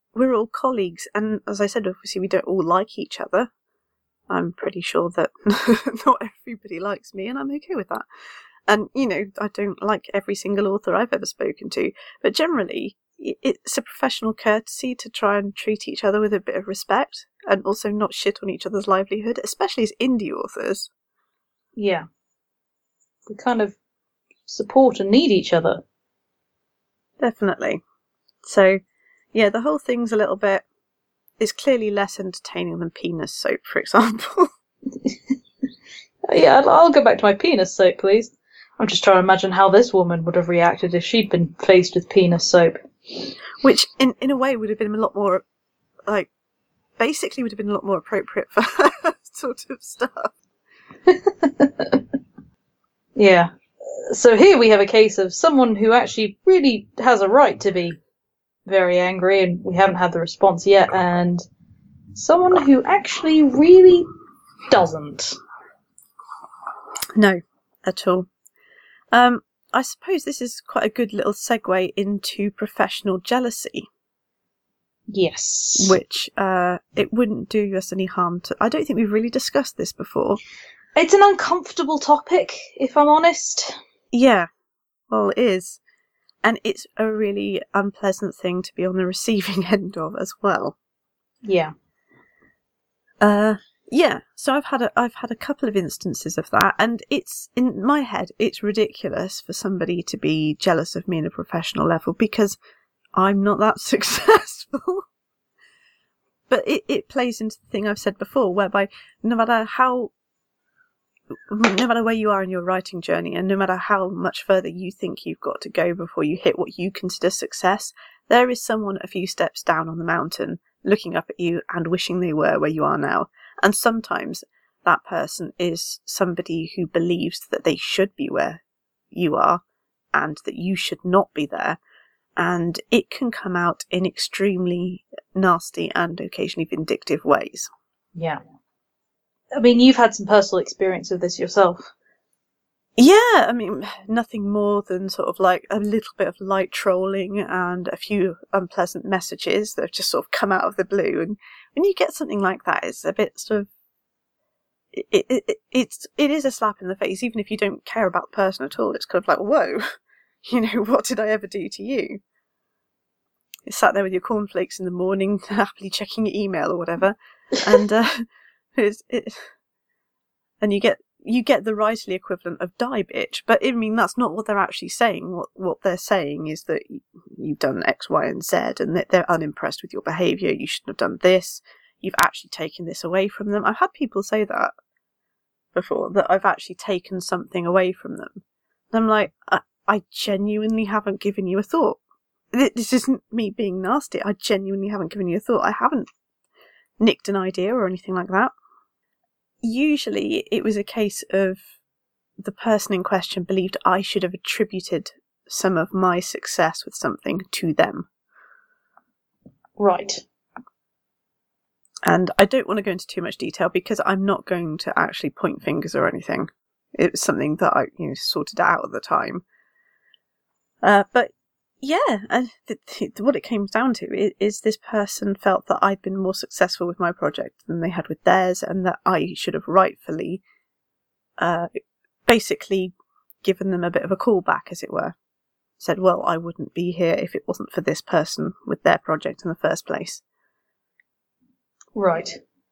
Speaker 2: we're all colleagues, and as I said, obviously we don't all like each other. I'm pretty sure that not everybody likes me, and I'm okay with that. And, you know, I don't like every single author I've ever spoken to, but generally it's a professional courtesy to try and treat each other with a bit of respect, and also not shit on each other's livelihood, especially as indie authors.
Speaker 1: Yeah. We kind of support and need each other.
Speaker 2: Definitely. So, yeah, the whole thing's a little bit... It's clearly less entertaining than penis soap, for example.
Speaker 1: Yeah, I'll, I'll go back to my penis soap, please. I'm just trying to imagine how this woman would have reacted if she'd been faced with penis soap.
Speaker 2: Which, in, in a way, would have been a lot more, like, basically would have been a lot more appropriate for her sort of stuff.
Speaker 1: Yeah. So here we have a case of someone who actually really has a right to be very angry, and we haven't had the response yet, and someone who actually really doesn't.
Speaker 2: No, at all. Um, I suppose this is quite a good little segue into professional jealousy.
Speaker 1: Yes.
Speaker 2: Which, uh, it wouldn't do us any harm to... I don't think we've really discussed this before.
Speaker 1: It's an uncomfortable topic, if I'm honest.
Speaker 2: Yeah, well, it is. And it's a really unpleasant thing to be on the receiving end of as well.
Speaker 1: Yeah.
Speaker 2: Uh, yeah, so I've had a, I've had a couple of instances of that, and it's, in my head, it's ridiculous for somebody to be jealous of me in a professional level, because I'm not that successful. But it, it plays into the thing I've said before, whereby no matter how, no matter where you are in your writing journey, and no matter how much further you think you've got to go before you hit what you consider success, there is someone a few steps down on the mountain looking up at you and wishing they were where you are now. And sometimes that person is somebody who believes that they should be where you are and that you should not be there. And it can come out in extremely nasty and occasionally vindictive ways.
Speaker 1: Yeah. I mean, you've had some personal experience of this yourself.
Speaker 2: Yeah, I mean, nothing more than sort of like a little bit of light trolling and a few unpleasant messages that have just sort of come out of the blue. And when you get something like that, it's a bit sort of, it, it, it, it's, it is a slap in the face, even if you don't care about the person at all. It's kind of like, whoa, you know, what did I ever do to you? You sat there with your cornflakes in the morning, happily checking your email or whatever, and uh, it's, it, and you get you get the writerly equivalent of "die, bitch." But I mean, that's not what they're actually saying. What what they're saying is that you've done X, Y, and Z, and that they're unimpressed with your behaviour. You shouldn't have done this. You've actually taken this away from them. I've had people say that before, that I've actually taken something away from them. And I'm like, I, I genuinely haven't given you a thought. This isn't me being nasty. I genuinely haven't given you a thought. I haven't nicked an idea or anything like that. Usually it was a case of the person in question believed I should have attributed some of my success with something to them.
Speaker 1: Right.
Speaker 2: And I don't want to go into too much detail because I'm not going to actually point fingers or anything. It was something that I you know, sorted out at the time. Uh, but yeah, and th- th- what it came down to is, is this person felt that I'd been more successful with my project than they had with theirs, and that I should have rightfully uh, basically given them a bit of a callback, as it were. Said, well, I wouldn't be here if it wasn't for this person with their project in the first place.
Speaker 1: Right.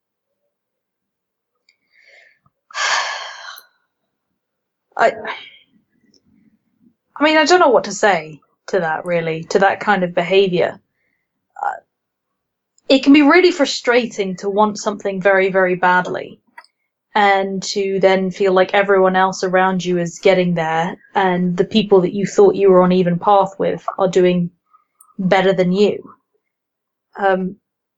Speaker 1: I, I mean, I don't know what to say to that, really, to that kind of behaviour. Uh, it can be really frustrating to want something very, very badly, and to then feel like everyone else around you is getting there, and the people that you thought you were on even path with are doing better than you. Um,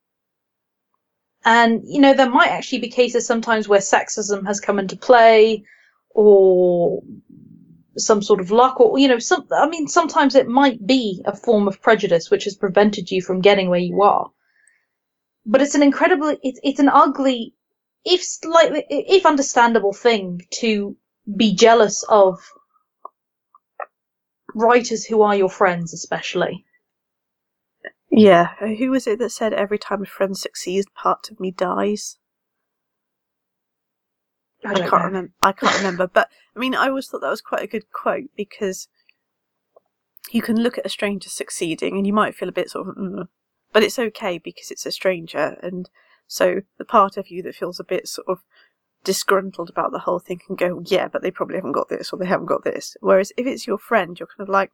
Speaker 1: and, you know, there might actually be cases sometimes where sexism has come into play, or some sort of luck, or, you know, some, I mean, sometimes it might be a form of prejudice which has prevented you from getting where you are. But it's an incredibly, it's, it's an ugly, if slightly, if understandable thing to be jealous of writers who are your friends, especially.
Speaker 2: Yeah, who was it that said every time a friend succeeds, part of me dies?
Speaker 1: I,
Speaker 2: I,
Speaker 1: don't
Speaker 2: can't
Speaker 1: know.
Speaker 2: remember. I can't remember, but I mean, I always thought that was quite a good quote, because you can look at a stranger succeeding and you might feel a bit sort of, mm, but it's okay because it's a stranger, and so the part of you that feels a bit sort of disgruntled about the whole thing can go, yeah, but they probably haven't got this or they haven't got this. Whereas if it's your friend, you're kind of like,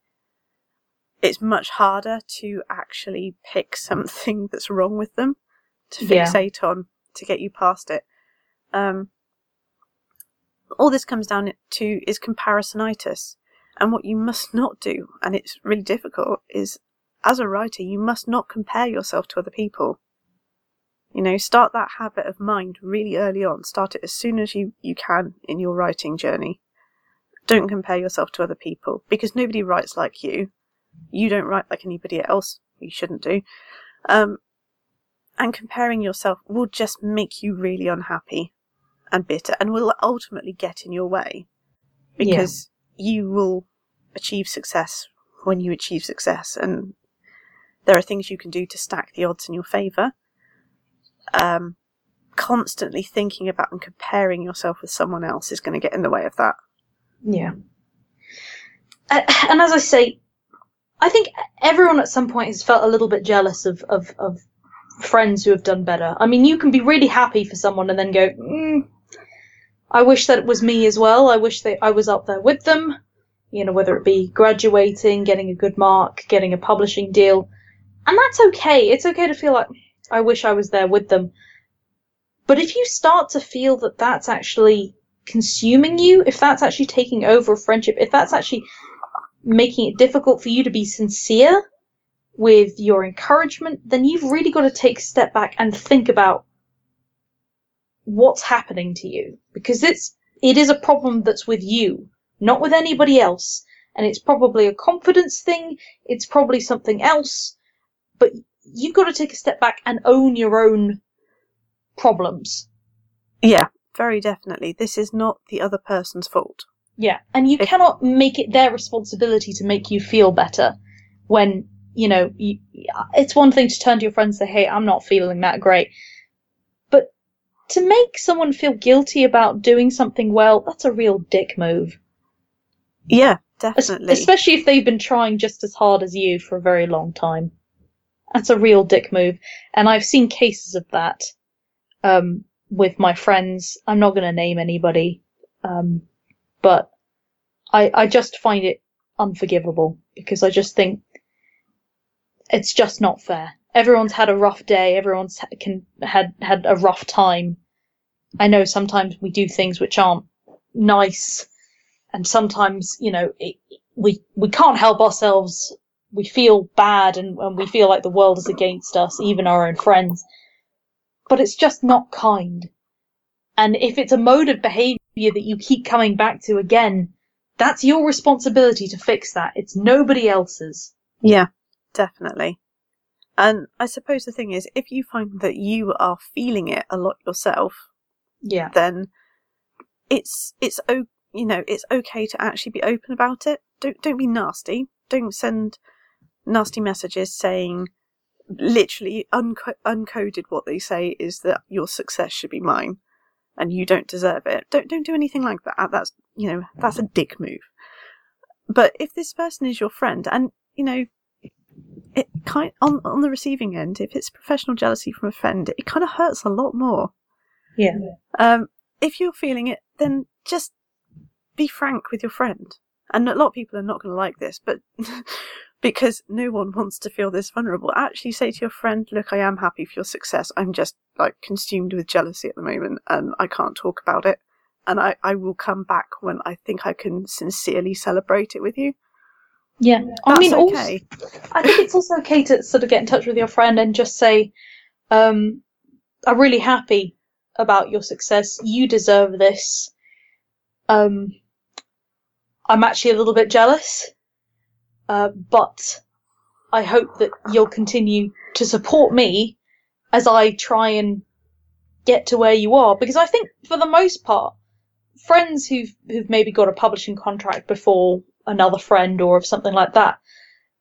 Speaker 2: it's much harder to actually pick something that's wrong with them to fixate yeah. on to get you past it. Um, all this comes down to is comparisonitis. And what you must not do, and it's really difficult, is as a writer, you must not compare yourself to other people. You know, start that habit of mind really early on. Start it as soon as you, you can in your writing journey. Don't compare yourself to other people, because nobody writes like you. You don't write like anybody else. You shouldn't do. Um, and comparing yourself will just make you really unhappy and bitter, and will ultimately get in your way, because yeah. you will achieve success when you achieve success, and there are things you can do to stack the odds in your favour. Um, constantly thinking about and comparing yourself with someone else is going to get in the way of that.
Speaker 1: Yeah. And as I say, I think everyone at some point has felt a little bit jealous of, of, of friends who have done better. I mean, you can be really happy for someone and then go, mm, I wish that it was me as well. I wish that I was up there with them. You know, whether it be graduating, getting a good mark, getting a publishing deal. And that's okay. It's okay to feel like, I wish I was there with them. But if you start to feel that that's actually consuming you, if that's actually taking over a friendship, if that's actually making it difficult for you to be sincere with your encouragement, then you've really got to take a step back and think about what's happening to you. Because it's it is a problem that's with you, not with anybody else. And it's probably a confidence thing, it's probably something else, but you've got to take a step back and own your own problems.
Speaker 2: Yeah, very definitely. This is not the other person's fault.
Speaker 1: Yeah, and you if... cannot make it their responsibility to make you feel better when, you know, you, it's one thing to turn to your friends and say, hey, I'm not feeling that great. But to make someone feel guilty about doing something well, that's a real dick move.
Speaker 2: Yeah, definitely.
Speaker 1: Especially if they've been trying just as hard as you for a very long time. That's a real dick move. And I've seen cases of that um, with my friends. I'm not going to name anybody. Um, but I, I just find it unforgivable, because I just think it's just not fair. Everyone's had a rough day. Everyone's ha- can, had, had a rough time. I know sometimes we do things which aren't nice. And sometimes, you know, it, we we can't help ourselves. We feel bad, and, and we feel like the world is against us, even our own friends. But it's just not kind. And if it's a mode of behaviour that you keep coming back to again, that's your responsibility to fix that. It's nobody else's.
Speaker 2: Yeah, definitely. And I suppose the thing is, if you find that you are feeling it a lot yourself,
Speaker 1: yeah,
Speaker 2: then it's it's okay. You know, it's okay to actually be open about it. Don't don't be nasty. Don't send nasty messages saying, literally unco- uncoded. What they say is that your success should be mine, and you don't deserve it. Don't don't do anything like that. That's you know that's a dick move. But if this person is your friend, and you know, it kind on on the receiving end, if it's professional jealousy from a friend, it kind of hurts a lot more.
Speaker 1: Yeah.
Speaker 2: Um, if you're feeling it, then just be frank with your friend. And a lot of people are not going to like this, but because no one wants to feel this vulnerable, actually say to your friend, look, I am happy for your success. I'm just like consumed with jealousy at the moment and I can't talk about it. And I, I will come back when I think I can sincerely celebrate it with you.
Speaker 1: Yeah. I
Speaker 2: That's
Speaker 1: mean,
Speaker 2: okay.
Speaker 1: Also, I think it's also okay to sort of get in touch with your friend and just say, um, I'm really happy about your success. You deserve this. Um, I'm actually a little bit jealous, uh, but I hope that you'll continue to support me as I try and get to where you are. Because I think, for the most part, friends who've who've maybe got a publishing contract before another friend or something like that,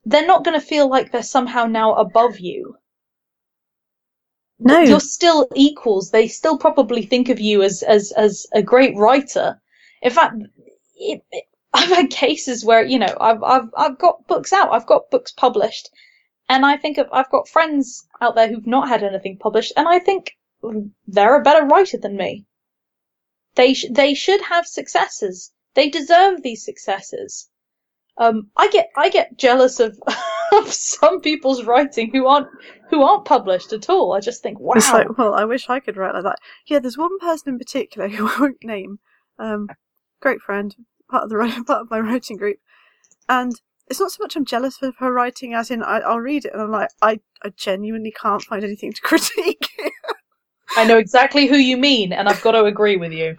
Speaker 1: they're not going to feel like they're somehow now above you.
Speaker 2: No.
Speaker 1: You're still equals. They still probably think of you as as as a great writer. In fact, it, it, I've had cases where, you know, I've I've I've got books out. I've got books published, and I think of, I've got friends out there who've not had anything published, and I think they're a better writer than me. They sh- they should have successes. They deserve these successes. Um, I get I get jealous of, of some people's writing who aren't who aren't published at all. I just think, wow.
Speaker 2: It's like, well, I wish I could write like that. Yeah, there's one person in particular who I won't name. Um, great friend, part of the part of my writing group, and it's not so much I'm jealous of her writing as in I, I'll read it and I'm like, I, I genuinely can't find anything to critique.
Speaker 1: I know exactly who you mean, and I've got to agree with you.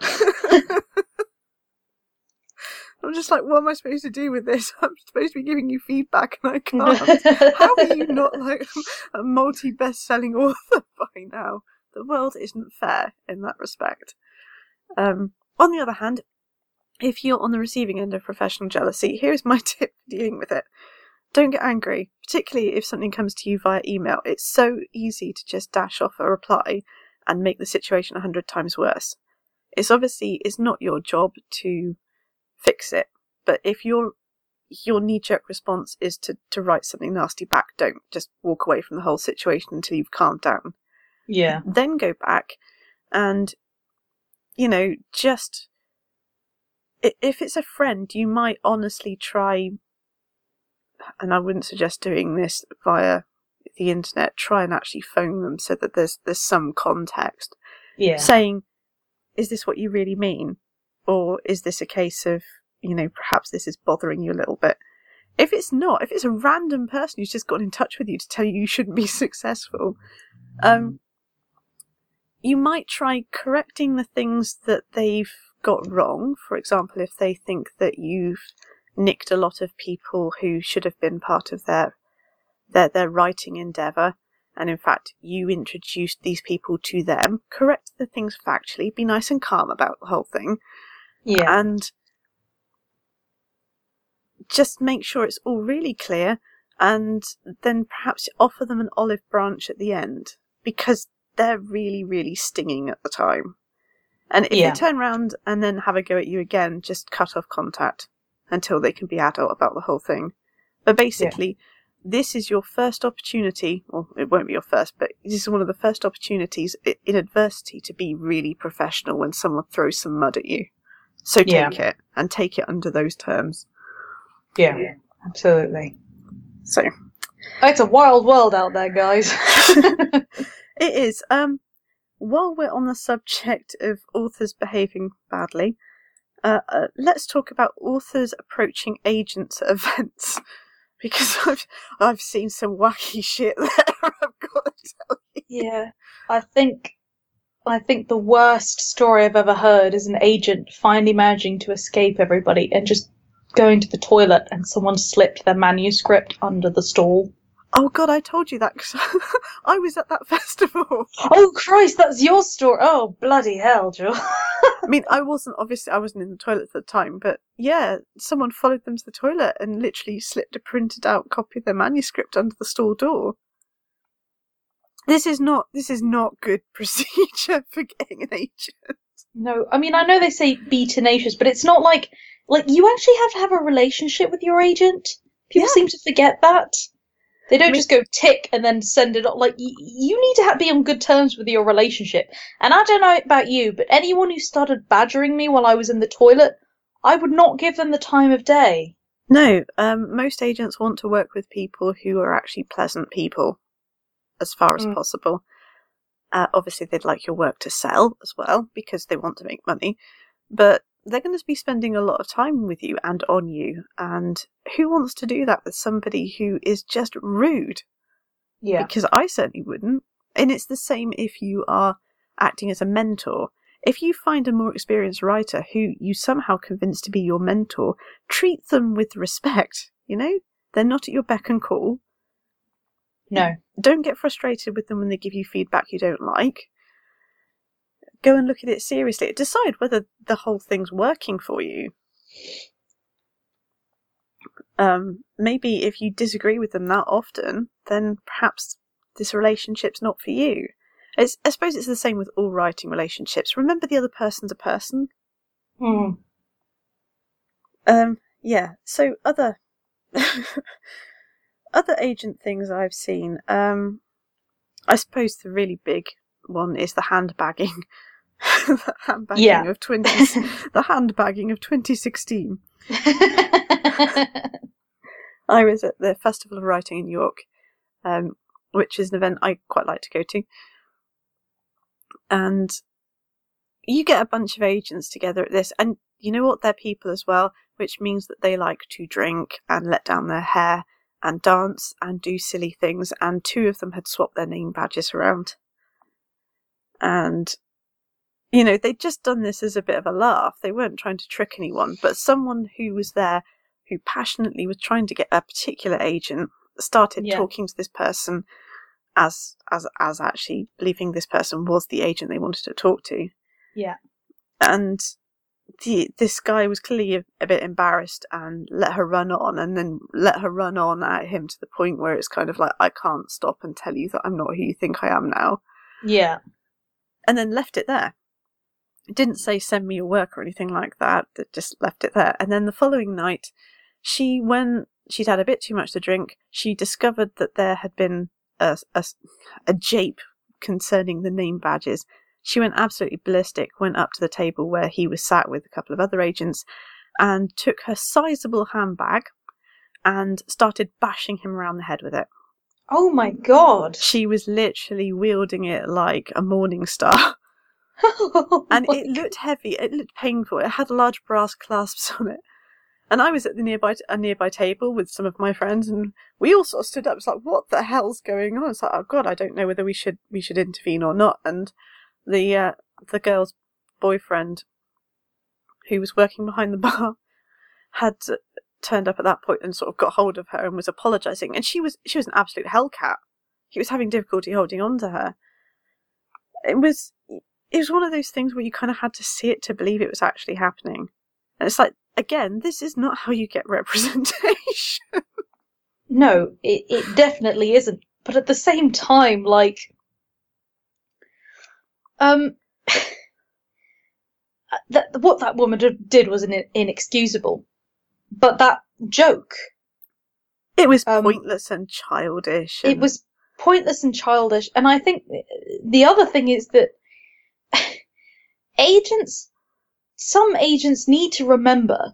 Speaker 2: I'm just like, what am I supposed to do with this? I'm supposed to be giving you feedback and I can't. How are you not like a multi-best-selling author by now? The world isn't fair in that respect. Um, on the other hand, if you're on the receiving end of professional jealousy, here's my tip for dealing with it. Don't get angry, particularly if something comes to you via email. It's so easy to just dash off a reply and make the situation a hundred times worse. It's obviously, it's not your job to fix it, but if your your knee-jerk response is to, to write something nasty back, don't. Just walk away from the whole situation until you've calmed down.
Speaker 1: Yeah.
Speaker 2: Then go back and, you know, just... If it's a friend, you might honestly try, and I wouldn't suggest doing this via the internet, try and actually phone them so that there's there's some context.
Speaker 1: Yeah.
Speaker 2: Saying, is this what you really mean? Or is this a case of, you know, perhaps this is bothering you a little bit? If it's not, if it's a random person who's just got in touch with you to tell you you shouldn't be successful, um, you might try correcting the things that they've got wrong. For example, if they think that you've nicked a lot of people who should have been part of their their, their writing endeavour, and in fact you introduced these people to them, correct the things factually, be nice and calm about the whole thing.
Speaker 1: Yeah.
Speaker 2: And just make sure it's all really clear, and then perhaps offer them an olive branch at the end, because they're really, really stinging at the time. And if
Speaker 1: Yeah.
Speaker 2: they turn around and then have a go at you again, just cut off contact until they can be adult about the whole thing. But basically, yeah. This is your first opportunity, or it won't be your first, but this is one of the first opportunities in adversity to be really professional when someone throws some mud at you. So take yeah. it, and take it under those terms.
Speaker 1: Yeah, yeah. Absolutely.
Speaker 2: So,
Speaker 1: it's a wild world out there, guys.
Speaker 2: It is. Um, while we're on the subject of authors behaving badly, uh, uh, let's talk about authors approaching agents at events, because I've I've seen some wacky shit there. I've got to tell you.
Speaker 1: Yeah, I think I think the worst story I've ever heard is an agent finally managing to escape everybody and just going to the toilet, and someone slipped their manuscript under the stall.
Speaker 2: Oh God, I told you that because I was at that festival.
Speaker 1: Oh Christ, that's your story. Oh bloody hell, Joe.
Speaker 2: I mean, I wasn't, obviously I wasn't in the toilet at the time, but yeah, someone followed them to the toilet and literally slipped a printed out copy of their manuscript under the stall door. This is not, this is not good procedure for getting an agent.
Speaker 1: No, I mean, I know they say be tenacious, but it's not like, like you actually have to have a relationship with your agent. People yeah. seem to forget that. They don't I mean, just go tick and then send it off. Like, y- you need to have, be on good terms with your relationship. And I don't know about you, but anyone who started badgering me while I was in the toilet, I would not give them the time of day.
Speaker 2: No, um, most agents want to work with people who are actually pleasant people, as far as mm. possible. Uh, obviously, they'd like your work to sell as well, because they want to make money. But they're going to be spending a lot of time with you and on you, and who wants to do that with somebody who is just rude?
Speaker 1: Yeah.
Speaker 2: Because I certainly wouldn't. And it's the same if you are acting as a mentor. If you find a more experienced writer who you somehow convince to be your mentor, treat them with respect, you know? They're not at your beck and call.
Speaker 1: No.
Speaker 2: Don't get frustrated with them when they give you feedback you don't like. Go and look at it seriously. Decide whether the whole thing's working for you. Um, maybe if you disagree with them that often, then perhaps this relationship's not for you. It's, I suppose it's the same with all writing relationships. Remember the other person's a person.
Speaker 1: Hmm.
Speaker 2: Um, yeah. So other other agent things I've seen. Um, I suppose the really big one is the handbagging. the handbagging
Speaker 1: Yeah.
Speaker 2: of twenty. the handbagging of twenty sixteen. I was at the Festival of Writing in New York, um, which is an event I quite like to go to. And you get a bunch of agents together at this, and you know what? They're people as well, which means that they like to drink and let down their hair and dance and do silly things. And two of them had swapped their name badges around. And, you know, they'd just done this as a bit of a laugh. They weren't trying to trick anyone, but someone who was there who passionately was trying to get a particular agent started
Speaker 1: Yeah.
Speaker 2: talking to this person as as as actually believing this person was the agent they wanted to talk to.
Speaker 1: Yeah.
Speaker 2: And the this guy was clearly a, a bit embarrassed and let her run on, and then let her run on at him to the point where it's kind of like, I can't stop and tell you that I'm not who you think I am now.
Speaker 1: Yeah.
Speaker 2: And then left it there. It didn't say send me your work or anything like that. It just left it there. And then the following night, she, when she'd had a bit too much to drink, she discovered that there had been a, a, a jape concerning the name badges. She went absolutely ballistic, went up to the table where he was sat with a couple of other agents, and took her sizable handbag and started bashing him around the head with it.
Speaker 1: Oh my god.
Speaker 2: She was literally wielding it like a morning star.
Speaker 1: Oh
Speaker 2: And
Speaker 1: my
Speaker 2: it looked heavy, it looked painful, it had large brass clasps on it. And I was at the nearby a nearby table with some of my friends, and we all sort of stood up. It's like, what the hell's going on? It's like, oh god, I don't know whether we should we should intervene or not. And the uh, the girl's boyfriend, who was working behind the bar, had turned up at that point and sort of got hold of her and was apologising. And she was she was an absolute hellcat. He was having difficulty holding on to her. It was it was one of those things where you kind of had to see it to believe it was actually happening. And it's like, again, this is not how you get representation.
Speaker 1: No, it, it definitely isn't. But at the same time, like, um, that what that woman did was in, inexcusable. But that joke,
Speaker 2: It was
Speaker 1: Um,
Speaker 2: pointless and childish.
Speaker 1: it
Speaker 2: and-
Speaker 1: was pointless and childish. And I think the other thing is that agents, some agents need to remember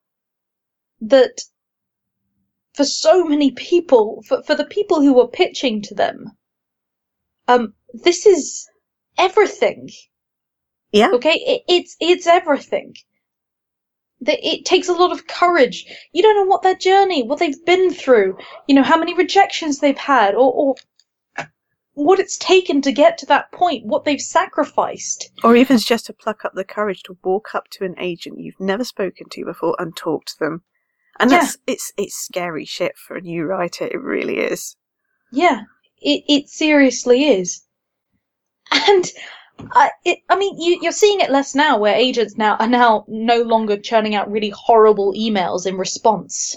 Speaker 1: that for so many people, for, for the people who are pitching to them, um, this is everything.
Speaker 2: Yeah.
Speaker 1: Okay, it, it's it's everything. The, it takes a lot of courage. You don't know what their journey, what they've been through, you know, how many rejections they've had, or, or what it's taken to get to that point, what they've sacrificed.
Speaker 2: Or even just to pluck up the courage to walk up to an agent you've never spoken to before and talk to them. And
Speaker 1: Yeah.
Speaker 2: that's it's it's scary shit for a new writer. It really is.
Speaker 1: Yeah, it it seriously is. And I, it, I mean, you, you're seeing it less now, where agents now are now no longer churning out really horrible emails in response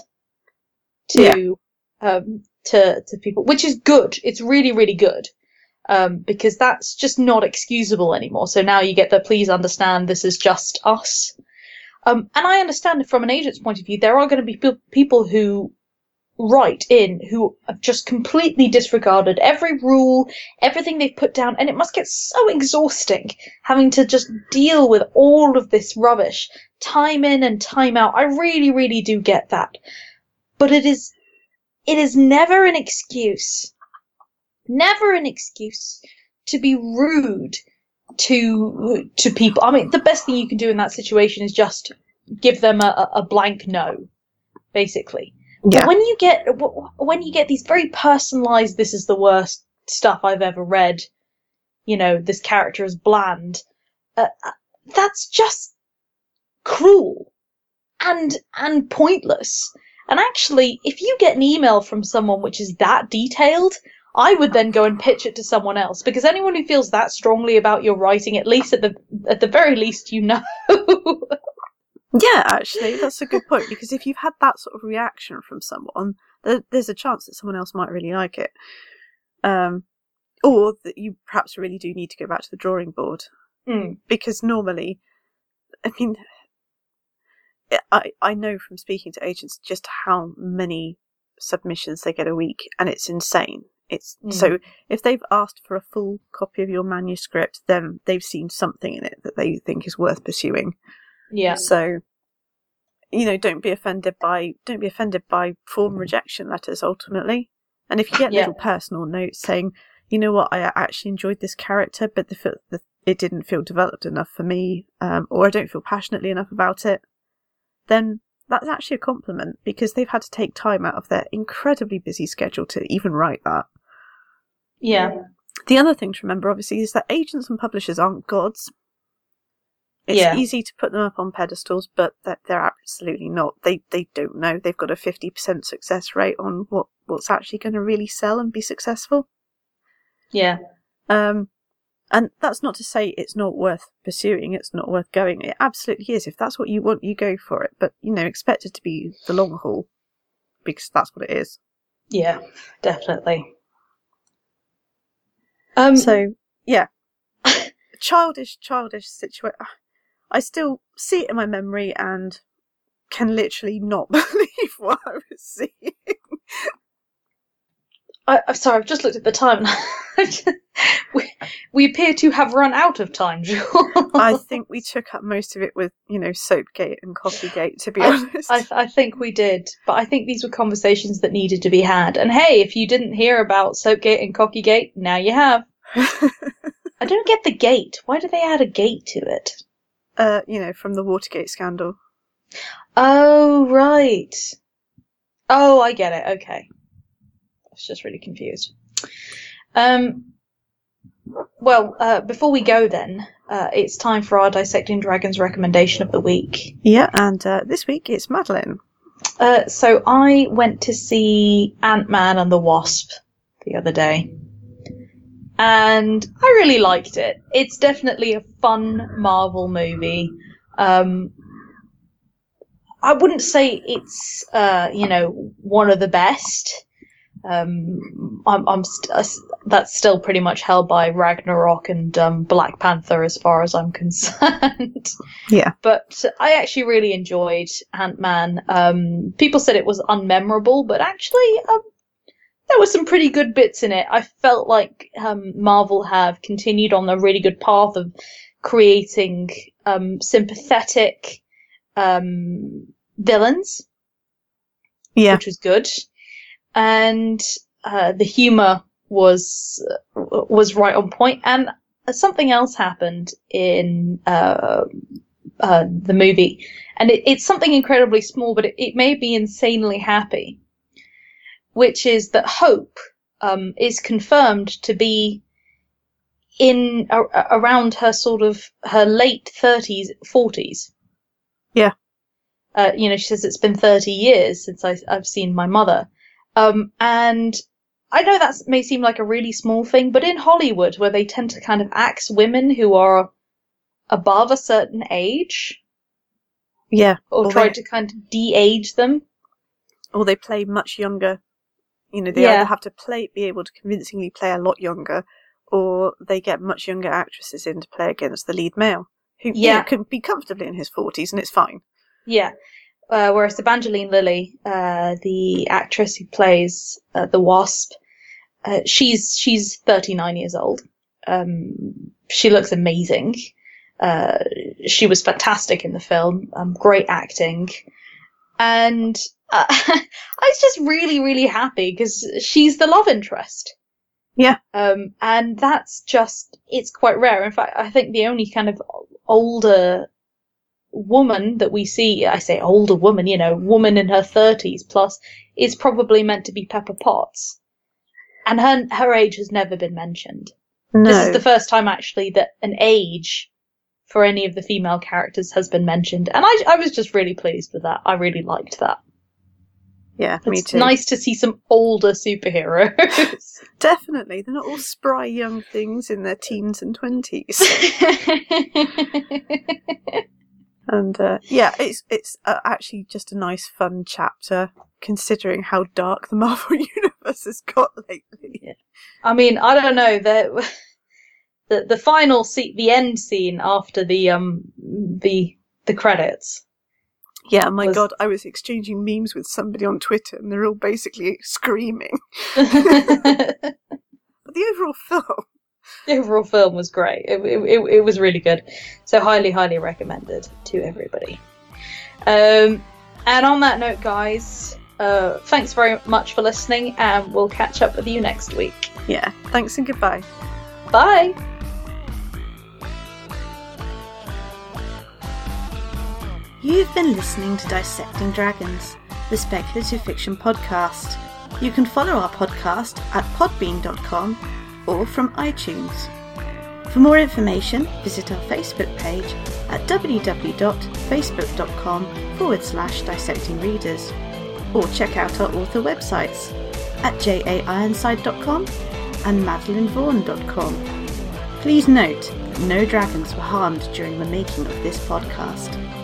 Speaker 1: to um, to to people, which is good. It's really, really good, um, because that's just not excusable anymore. So now you get the please understand this is just us. Um, and I understand that from an agent's point of view, there are going to be pe- people who write in who have just completely disregarded every rule, everything they've put down, and it must get so exhausting having to just deal with all of this rubbish, time in and time out. I really, really do get that. But it is, it is never an excuse, never an excuse to be rude to to people. I mean, the best thing you can do in that situation is just give them a, a blank no, basically.
Speaker 2: Yeah.
Speaker 1: But when you get when you get these very personalized, this is the worst stuff I've ever read, you know, this character is bland, uh, that's just cruel and and pointless. And actually, if you get an email from someone which is that detailed, I would then go and pitch it to someone else, because anyone who feels that strongly about your writing, at least at the at the very least, you know.
Speaker 2: Yeah, actually, that's a good point, because if you've had that sort of reaction from someone, there, there's a chance that someone else might really like it. Um, or that you perhaps really do need to go back to the drawing board.
Speaker 1: Mm.
Speaker 2: Because normally, I mean, I, I know from speaking to agents just how many submissions they get a week, and it's insane. It's mm. So if they've asked for a full copy of your manuscript, then they've seen something in it that they think is worth pursuing.
Speaker 1: Yeah.
Speaker 2: So, you know, don't be offended by don't be offended by form rejection letters ultimately. And if you get
Speaker 1: yeah.
Speaker 2: little personal notes saying, you know what, I actually enjoyed this character, but the, the it didn't feel developed enough for me, um, or I don't feel passionately enough about it, then that's actually a compliment, because they've had to take time out of their incredibly busy schedule to even write that.
Speaker 1: Yeah.
Speaker 2: The other thing to remember, obviously, is that agents and publishers aren't gods. It's
Speaker 1: yeah.
Speaker 2: easy to put them up on pedestals, but they're, they're absolutely not. They they don't know. They've got a fifty percent success rate on what, what's actually going to really sell and be successful.
Speaker 1: Yeah.
Speaker 2: Um, and that's not to say it's not worth pursuing, it's not worth going. It absolutely is. If that's what you want, you go for it. But, you know, expect it to be the long haul, because that's what it is.
Speaker 1: Yeah, definitely. Um,
Speaker 2: so, yeah. childish, childish situation. I still see it in my memory and can literally not believe what I was seeing.
Speaker 1: I, I'm sorry, I've just looked at the time. we, we appear to have run out of time, Jules.
Speaker 2: I think we took up most of it with, you know, Soapgate and Coffeegate, to be
Speaker 1: I,
Speaker 2: honest.
Speaker 1: I, I think we did, but I think these were conversations that needed to be had. And hey, if you didn't hear about Soapgate and Coffeegate, now you have. I don't get the gate. Why do they add a gate to it?
Speaker 2: Uh, you know, from the Watergate scandal.
Speaker 1: Oh, right. Oh, I get it. Okay. I was just really confused. Um, well, uh, before we go then, uh, it's time for our Dissecting Dragons recommendation of the week.
Speaker 2: Yeah, and uh, this week it's Madeline.
Speaker 1: Uh, so I went to see Ant-Man and the Wasp the other day. And I really liked it. It's definitely a fun Marvel movie. Um, I wouldn't say it's, uh, you know, one of the best. Um, I'm, I'm st- uh, that's still pretty much held by Ragnarok and um, Black Panther as far as I'm concerned.
Speaker 2: Yeah.
Speaker 1: But I actually really enjoyed Ant-Man. Um, people said it was unmemorable, but actually, um, there were some pretty good bits in it. I felt like um, Marvel have continued on a really good path of creating um, sympathetic um, villains,
Speaker 2: yeah,
Speaker 1: which was good, and uh, the humor was uh, was right on point. And something else happened in uh, uh, the movie, and it, it's something incredibly small, but it, it made me insanely happy. Which is that Hope um, is confirmed to be in uh, around her sort of her late thirties, forties.
Speaker 2: Yeah.
Speaker 1: Uh, you know, she says it's been thirty years since I, I've seen my mother. Um, and I know that may seem like a really small thing, but in Hollywood, where they tend to kind of axe women who are above a certain age.
Speaker 2: Yeah.
Speaker 1: Or, or try they, to kind of de-age them.
Speaker 2: Or they play much younger. You know, they
Speaker 1: yeah.
Speaker 2: either have to play, be able to convincingly play a lot younger, or they get much younger actresses in to play against the lead male, who yeah. you know, can be comfortably in his forties, and it's fine.
Speaker 1: Yeah. Uh, whereas Evangeline Lilly, uh, the actress who plays uh, the Wasp, uh, she's she's thirty-nine years old. Um, she looks amazing. Uh, she was fantastic in the film. Um, great acting. And uh, I was just really, really happy because she's the love interest.
Speaker 2: Yeah.
Speaker 1: Um, and that's just, it's quite rare. In fact, I think the only kind of older woman that we see, I say older woman, you know, woman in her thirties plus, is probably meant to be Pepper Potts. And her, her age has never been mentioned.
Speaker 2: No.
Speaker 1: This is the first time actually that an age for any of the female characters has been mentioned. And I, I was just really pleased with that. I really liked that.
Speaker 2: Yeah,
Speaker 1: it's
Speaker 2: me too.
Speaker 1: It's nice to see some older superheroes.
Speaker 2: Definitely. They're not all spry young things in their teens and twenties. And uh, yeah, it's it's uh, actually just a nice, fun chapter, considering how dark the Marvel Universe has got lately.
Speaker 1: Yeah. I mean, I don't know, the the, the final scene, the end scene after the um the the credits.
Speaker 2: Yeah, my
Speaker 1: was...
Speaker 2: God, I was exchanging memes with somebody on Twitter, and they're all basically screaming. But the overall film,
Speaker 1: the overall film was great. It, it it it was really good. So highly, highly recommended to everybody. Um, and on that note, guys, uh, thanks very much for listening, and we'll catch up with you next week.
Speaker 2: Yeah, thanks and goodbye.
Speaker 1: Bye.
Speaker 2: You've been listening to Dissecting Dragons, the speculative fiction podcast. You can follow our podcast at podbean dot com or from iTunes. For more information, visit our Facebook page at www.facebook.com forward slash dissecting readers, or check out our author websites at j a ironside dot com and madeline vaughan dot com. Please note that no dragons were harmed during the making of this podcast.